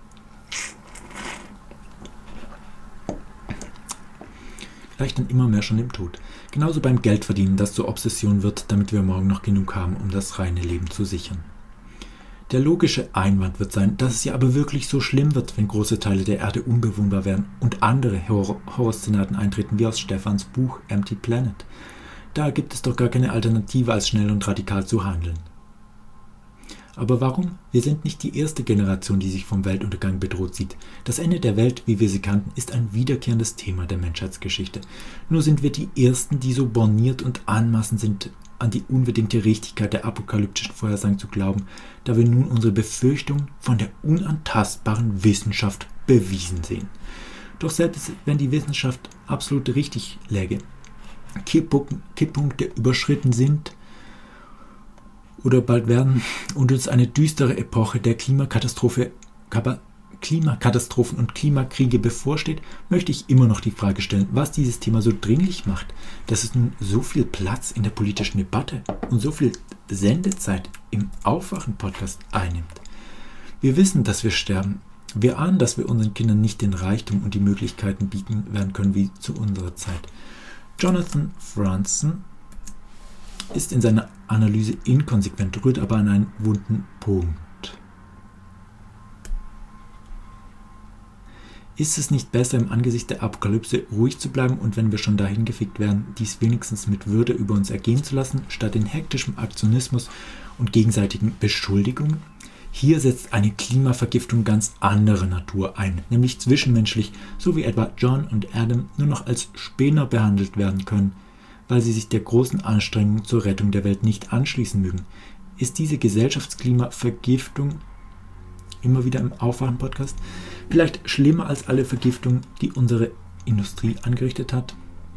S1: Gleicht dann immer mehr schon dem Tod. Genauso beim Geldverdienen, das zur Obsession wird, damit wir morgen noch genug haben, um das reine Leben zu sichern. Der logische Einwand wird sein, dass es ja aber wirklich so schlimm wird, wenn große Teile der Erde unbewohnbar werden und andere Horror- Horrorszenarien eintreten, wie aus Stefans Buch Empty Planet. Da gibt es doch gar keine Alternative, als schnell und radikal zu handeln. Aber warum? Wir sind nicht die erste Generation, die sich vom Weltuntergang bedroht sieht. Das Ende der Welt, wie wir sie kannten, ist ein wiederkehrendes Thema der Menschheitsgeschichte. Nur sind wir die Ersten, die so borniert und anmaßend sind, an die unbedingte Richtigkeit der apokalyptischen Vorhersagen zu glauben, da wir nun unsere Befürchtungen von der unantastbaren Wissenschaft bewiesen sehen. Doch selbst wenn die Wissenschaft absolut richtig läge, Kipppunkte überschritten sind oder bald werden und uns eine düstere Epoche der Klimakatastrophe, Klimakatastrophen und Klimakriege bevorsteht, möchte ich immer noch die Frage stellen, was dieses Thema so dringlich macht, dass es nun so viel Platz in der politischen Debatte und so viel Sendezeit im Aufwachen-Podcast einnimmt. Wir wissen, dass wir sterben. Wir ahnen, dass wir unseren Kindern nicht den Reichtum und die Möglichkeiten bieten werden können wie zu unserer Zeit. Jonathan Franzen ist in seiner Analyse inkonsequent, rührt aber an einen wunden Punkt. Ist es nicht besser, im Angesicht der Apokalypse ruhig zu bleiben und wenn wir schon dahin gefickt werden, dies wenigstens mit Würde über uns ergehen zu lassen, statt in hektischem Aktionismus und gegenseitigen Beschuldigungen? Hier setzt eine Klimavergiftung ganz anderer Natur ein, nämlich zwischenmenschlich, so wie etwa John und Adam nur noch als Spinner behandelt werden können, weil sie sich der großen Anstrengung zur Rettung der Welt nicht anschließen mögen. Ist diese Gesellschaftsklimavergiftung immer wieder im Aufwachen-Podcast vielleicht schlimmer als alle Vergiftungen, die unsere Industrie angerichtet hat?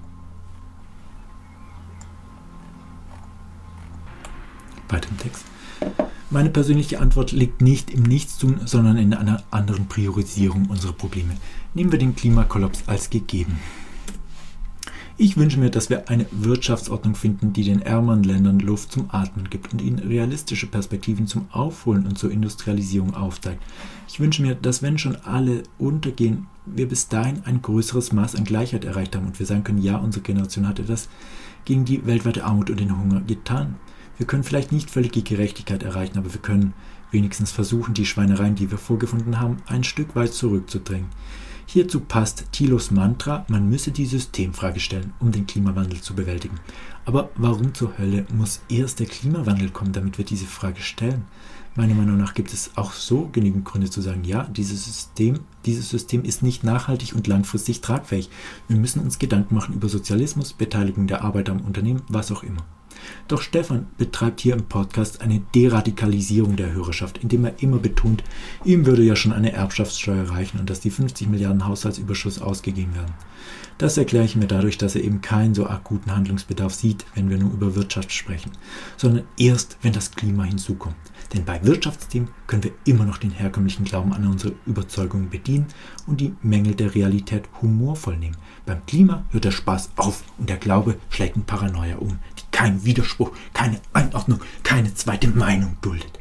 S1: Weiter im Text. Meine persönliche Antwort liegt nicht im Nichtstun, sondern in einer anderen Priorisierung unserer Probleme. Nehmen wir den Klimakollaps als gegeben. Ich wünsche mir, dass wir eine Wirtschaftsordnung finden, die den ärmeren Ländern Luft zum Atmen gibt und ihnen realistische Perspektiven zum Aufholen und zur Industrialisierung aufzeigt. Ich wünsche mir, dass wenn schon alle untergehen, wir bis dahin ein größeres Maß an Gleichheit erreicht haben und wir sagen können, ja, unsere Generation hat etwas gegen die weltweite Armut und den Hunger getan. Wir können vielleicht nicht völlige Gerechtigkeit erreichen, aber wir können wenigstens versuchen, die Schweinereien, die wir vorgefunden haben, ein Stück weit zurückzudrängen. Hierzu passt Thilos Mantra, man müsse die Systemfrage stellen, um den Klimawandel zu bewältigen. Aber warum zur Hölle muss erst der Klimawandel kommen, damit wir diese Frage stellen? Meiner Meinung nach gibt es auch so genügend Gründe zu sagen, ja, dieses System, dieses System ist nicht nachhaltig und langfristig tragfähig. Wir müssen uns Gedanken machen über Sozialismus, Beteiligung der Arbeiter am Unternehmen, was auch immer. Doch Stefan betreibt hier im Podcast eine Deradikalisierung der Hörerschaft, indem er immer betont, ihm würde ja schon eine Erbschaftssteuer reichen und dass die fünfzig Milliarden Haushaltsüberschuss ausgegeben werden. Das erkläre ich mir dadurch, dass er eben keinen so akuten Handlungsbedarf sieht, wenn wir nur über Wirtschaft sprechen, sondern erst, wenn das Klima hinzukommt. Denn bei Wirtschaftsthemen können wir immer noch den herkömmlichen Glauben an unsere Überzeugungen bedienen und die Mängel der Realität humorvoll nehmen. Beim Klima hört der Spaß auf und der Glaube schlägt in Paranoia um, die keinen Widerspruch, keine Einordnung, keine zweite Meinung duldet.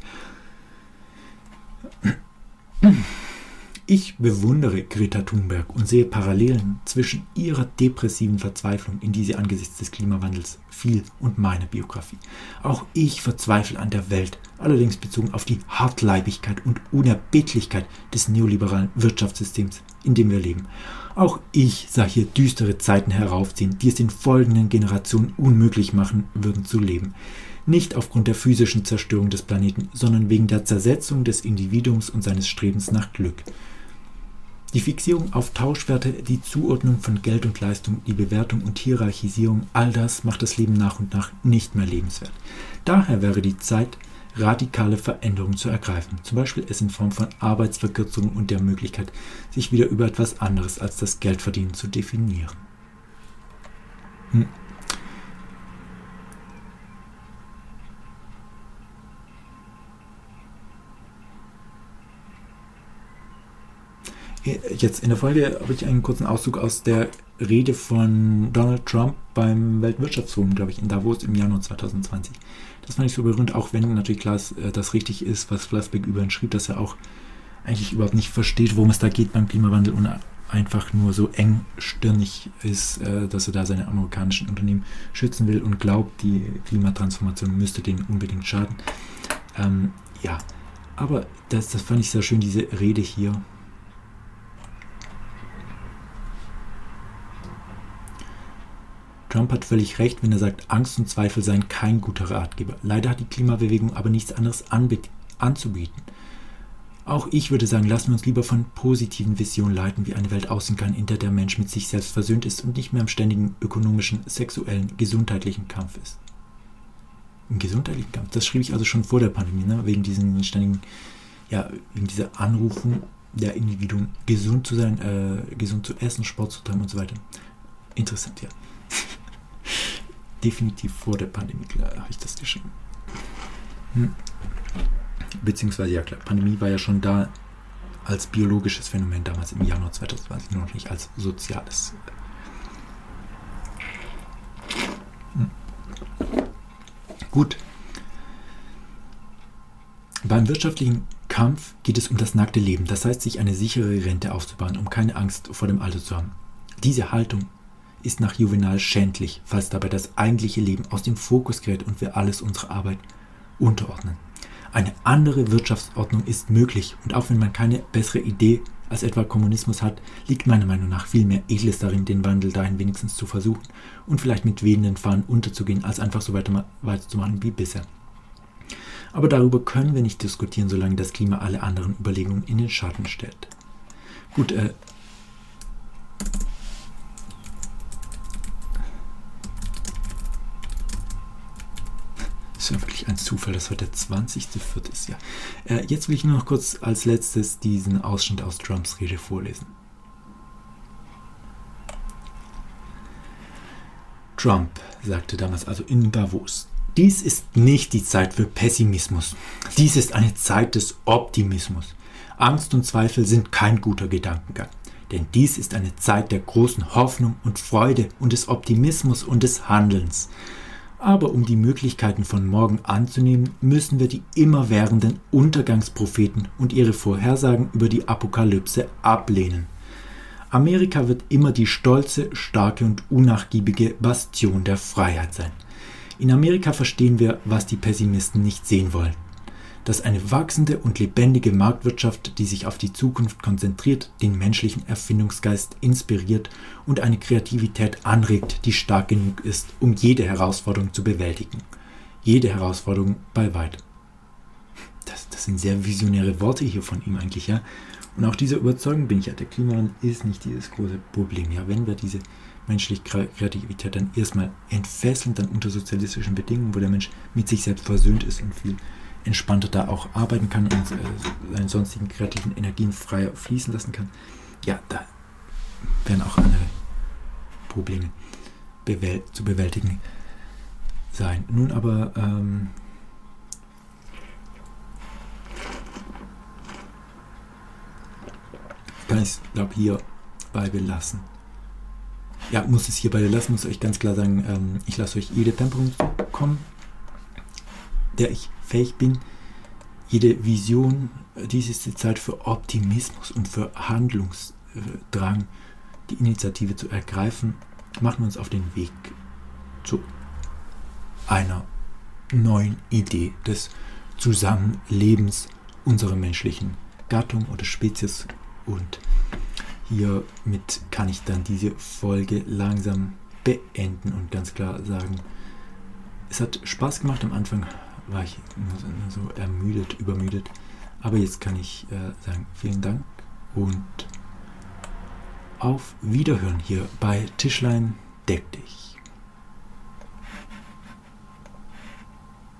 S1: Ich bewundere Greta Thunberg und sehe Parallelen zwischen ihrer depressiven Verzweiflung, in die sie angesichts des Klimawandels fiel, und meiner Biografie. Auch ich verzweifle an der Welt, allerdings bezogen auf die Hartleibigkeit und Unerbittlichkeit des neoliberalen Wirtschaftssystems, in dem wir leben. Auch ich sah hier düstere Zeiten heraufziehen, die es den folgenden Generationen unmöglich machen würden zu leben. Nicht aufgrund der physischen Zerstörung des Planeten, sondern wegen der Zersetzung des Individuums und seines Strebens nach Glück. Die Fixierung auf Tauschwerte, die Zuordnung von Geld und Leistung, die Bewertung und Hierarchisierung, all das macht das Leben nach und nach nicht mehr lebenswert. Daher wäre die Zeit, radikale Veränderungen zu ergreifen, zum Beispiel es in Form von Arbeitsverkürzung und der Möglichkeit, sich wieder über etwas anderes als das Geldverdienen zu definieren. Hm. Jetzt in der Folge habe ich einen kurzen Auszug aus der Rede von Donald Trump beim Weltwirtschaftsforum, glaube ich, in Davos im Januar zwanzig zwanzig. Das fand ich so berührend, auch wenn natürlich klar ist, dass richtig ist, was Flassbeck über ihn schrieb, dass er auch eigentlich überhaupt nicht versteht, worum es da geht beim Klimawandel und einfach nur so engstirnig ist, dass er da seine amerikanischen Unternehmen schützen will und glaubt, die Klimatransformation müsste denen unbedingt schaden. Ähm, ja, aber das, das fand ich sehr schön, diese Rede hier. Trump hat völlig recht, wenn er sagt, Angst und Zweifel seien kein guter Ratgeber. Leider hat die Klimabewegung aber nichts anderes anzubieten. Auch ich würde sagen, lassen wir uns lieber von positiven Visionen leiten, wie eine Welt aussehen kann, in der der Mensch mit sich selbst versöhnt ist und nicht mehr im ständigen ökonomischen, sexuellen, gesundheitlichen Kampf ist. Im gesundheitlichen Kampf? Das schrieb ich also schon vor der Pandemie, ne? Wegen diesen ständigen, ja, wegen dieser Anrufung der Individuen, gesund zu sein, äh, gesund zu essen, Sport zu treiben und so weiter. Interessant, ja. Definitiv vor der Pandemie, klar, habe ich das geschrieben. Hm. Beziehungsweise, ja klar, Pandemie war ja schon da als biologisches Phänomen damals im Januar zwanzig zwanzig, nur noch nicht als soziales. Hm. Gut. Beim wirtschaftlichen Kampf geht es um das nackte Leben, das heißt, sich eine sichere Rente aufzubauen, um keine Angst vor dem Alter zu haben. Diese Haltung ist nach Juvenal schändlich, falls dabei das eigentliche Leben aus dem Fokus gerät und wir alles unsere Arbeit unterordnen. Eine andere Wirtschaftsordnung ist möglich und auch wenn man keine bessere Idee als etwa Kommunismus hat, liegt meiner Meinung nach viel mehr Edles darin, den Wandel dahin wenigstens zu versuchen und vielleicht mit wehenden Fahnen unterzugehen, als einfach so weiter, weiterzumachen wie bisher. Aber darüber können wir nicht diskutieren, solange das Klima alle anderen Überlegungen in den Schatten stellt. Gut, äh, ist ja wirklich ein Zufall, dass heute der zwanzigste vierte ist. Ja. Äh, jetzt will ich nur noch kurz als letztes diesen Ausschnitt aus Trumps Rede vorlesen. Trump sagte damals also in Davos: Dies ist nicht die Zeit für Pessimismus. Dies ist eine Zeit des Optimismus. Angst und Zweifel sind kein guter Gedankengang. Denn dies ist eine Zeit der großen Hoffnung und Freude und des Optimismus und des Handelns. Aber um die Möglichkeiten von morgen anzunehmen, müssen wir die immerwährenden Untergangspropheten und ihre Vorhersagen über die Apokalypse ablehnen. Amerika wird immer die stolze, starke und unnachgiebige Bastion der Freiheit sein. In Amerika verstehen wir, was die Pessimisten nicht sehen wollen. Dass eine wachsende und lebendige Marktwirtschaft, die sich auf die Zukunft konzentriert, den menschlichen Erfindungsgeist inspiriert und eine Kreativität anregt, die stark genug ist, um jede Herausforderung zu bewältigen. Jede Herausforderung bei weitem. Das, das sind sehr visionäre Worte hier von ihm eigentlich, ja. Und auch diese Überzeugung bin ich ja, der Klimawandel ist nicht dieses große Problem. Ja, wenn wir diese menschliche Kreativität dann erstmal entfesseln, dann unter sozialistischen Bedingungen, wo der Mensch mit sich selbst versöhnt ist und viel entspannter da auch arbeiten kann und äh, seine sonstigen kreativen Energien freier fließen lassen kann, ja, da werden auch andere Probleme bewäl- zu bewältigen sein. Nun aber ähm, kann ich es, glaube ich, hierbei belassen. Ja, muss es hierbei belassen, muss euch ganz klar sagen, ähm, ich lasse euch jede Temperung zukommen, der ich fähig bin, jede Vision. Dies ist die Zeit für Optimismus und für Handlungsdrang, die Initiative zu ergreifen. Machen wir uns auf den Weg zu einer neuen Idee des Zusammenlebens unserer menschlichen Gattung oder Spezies. Und hiermit kann ich dann diese Folge langsam beenden und ganz klar sagen, es hat Spaß gemacht. Am Anfang war ich nur so ermüdet, übermüdet. Aber jetzt kann ich äh, sagen, vielen Dank und auf Wiederhören hier bei Tischlein deck dich.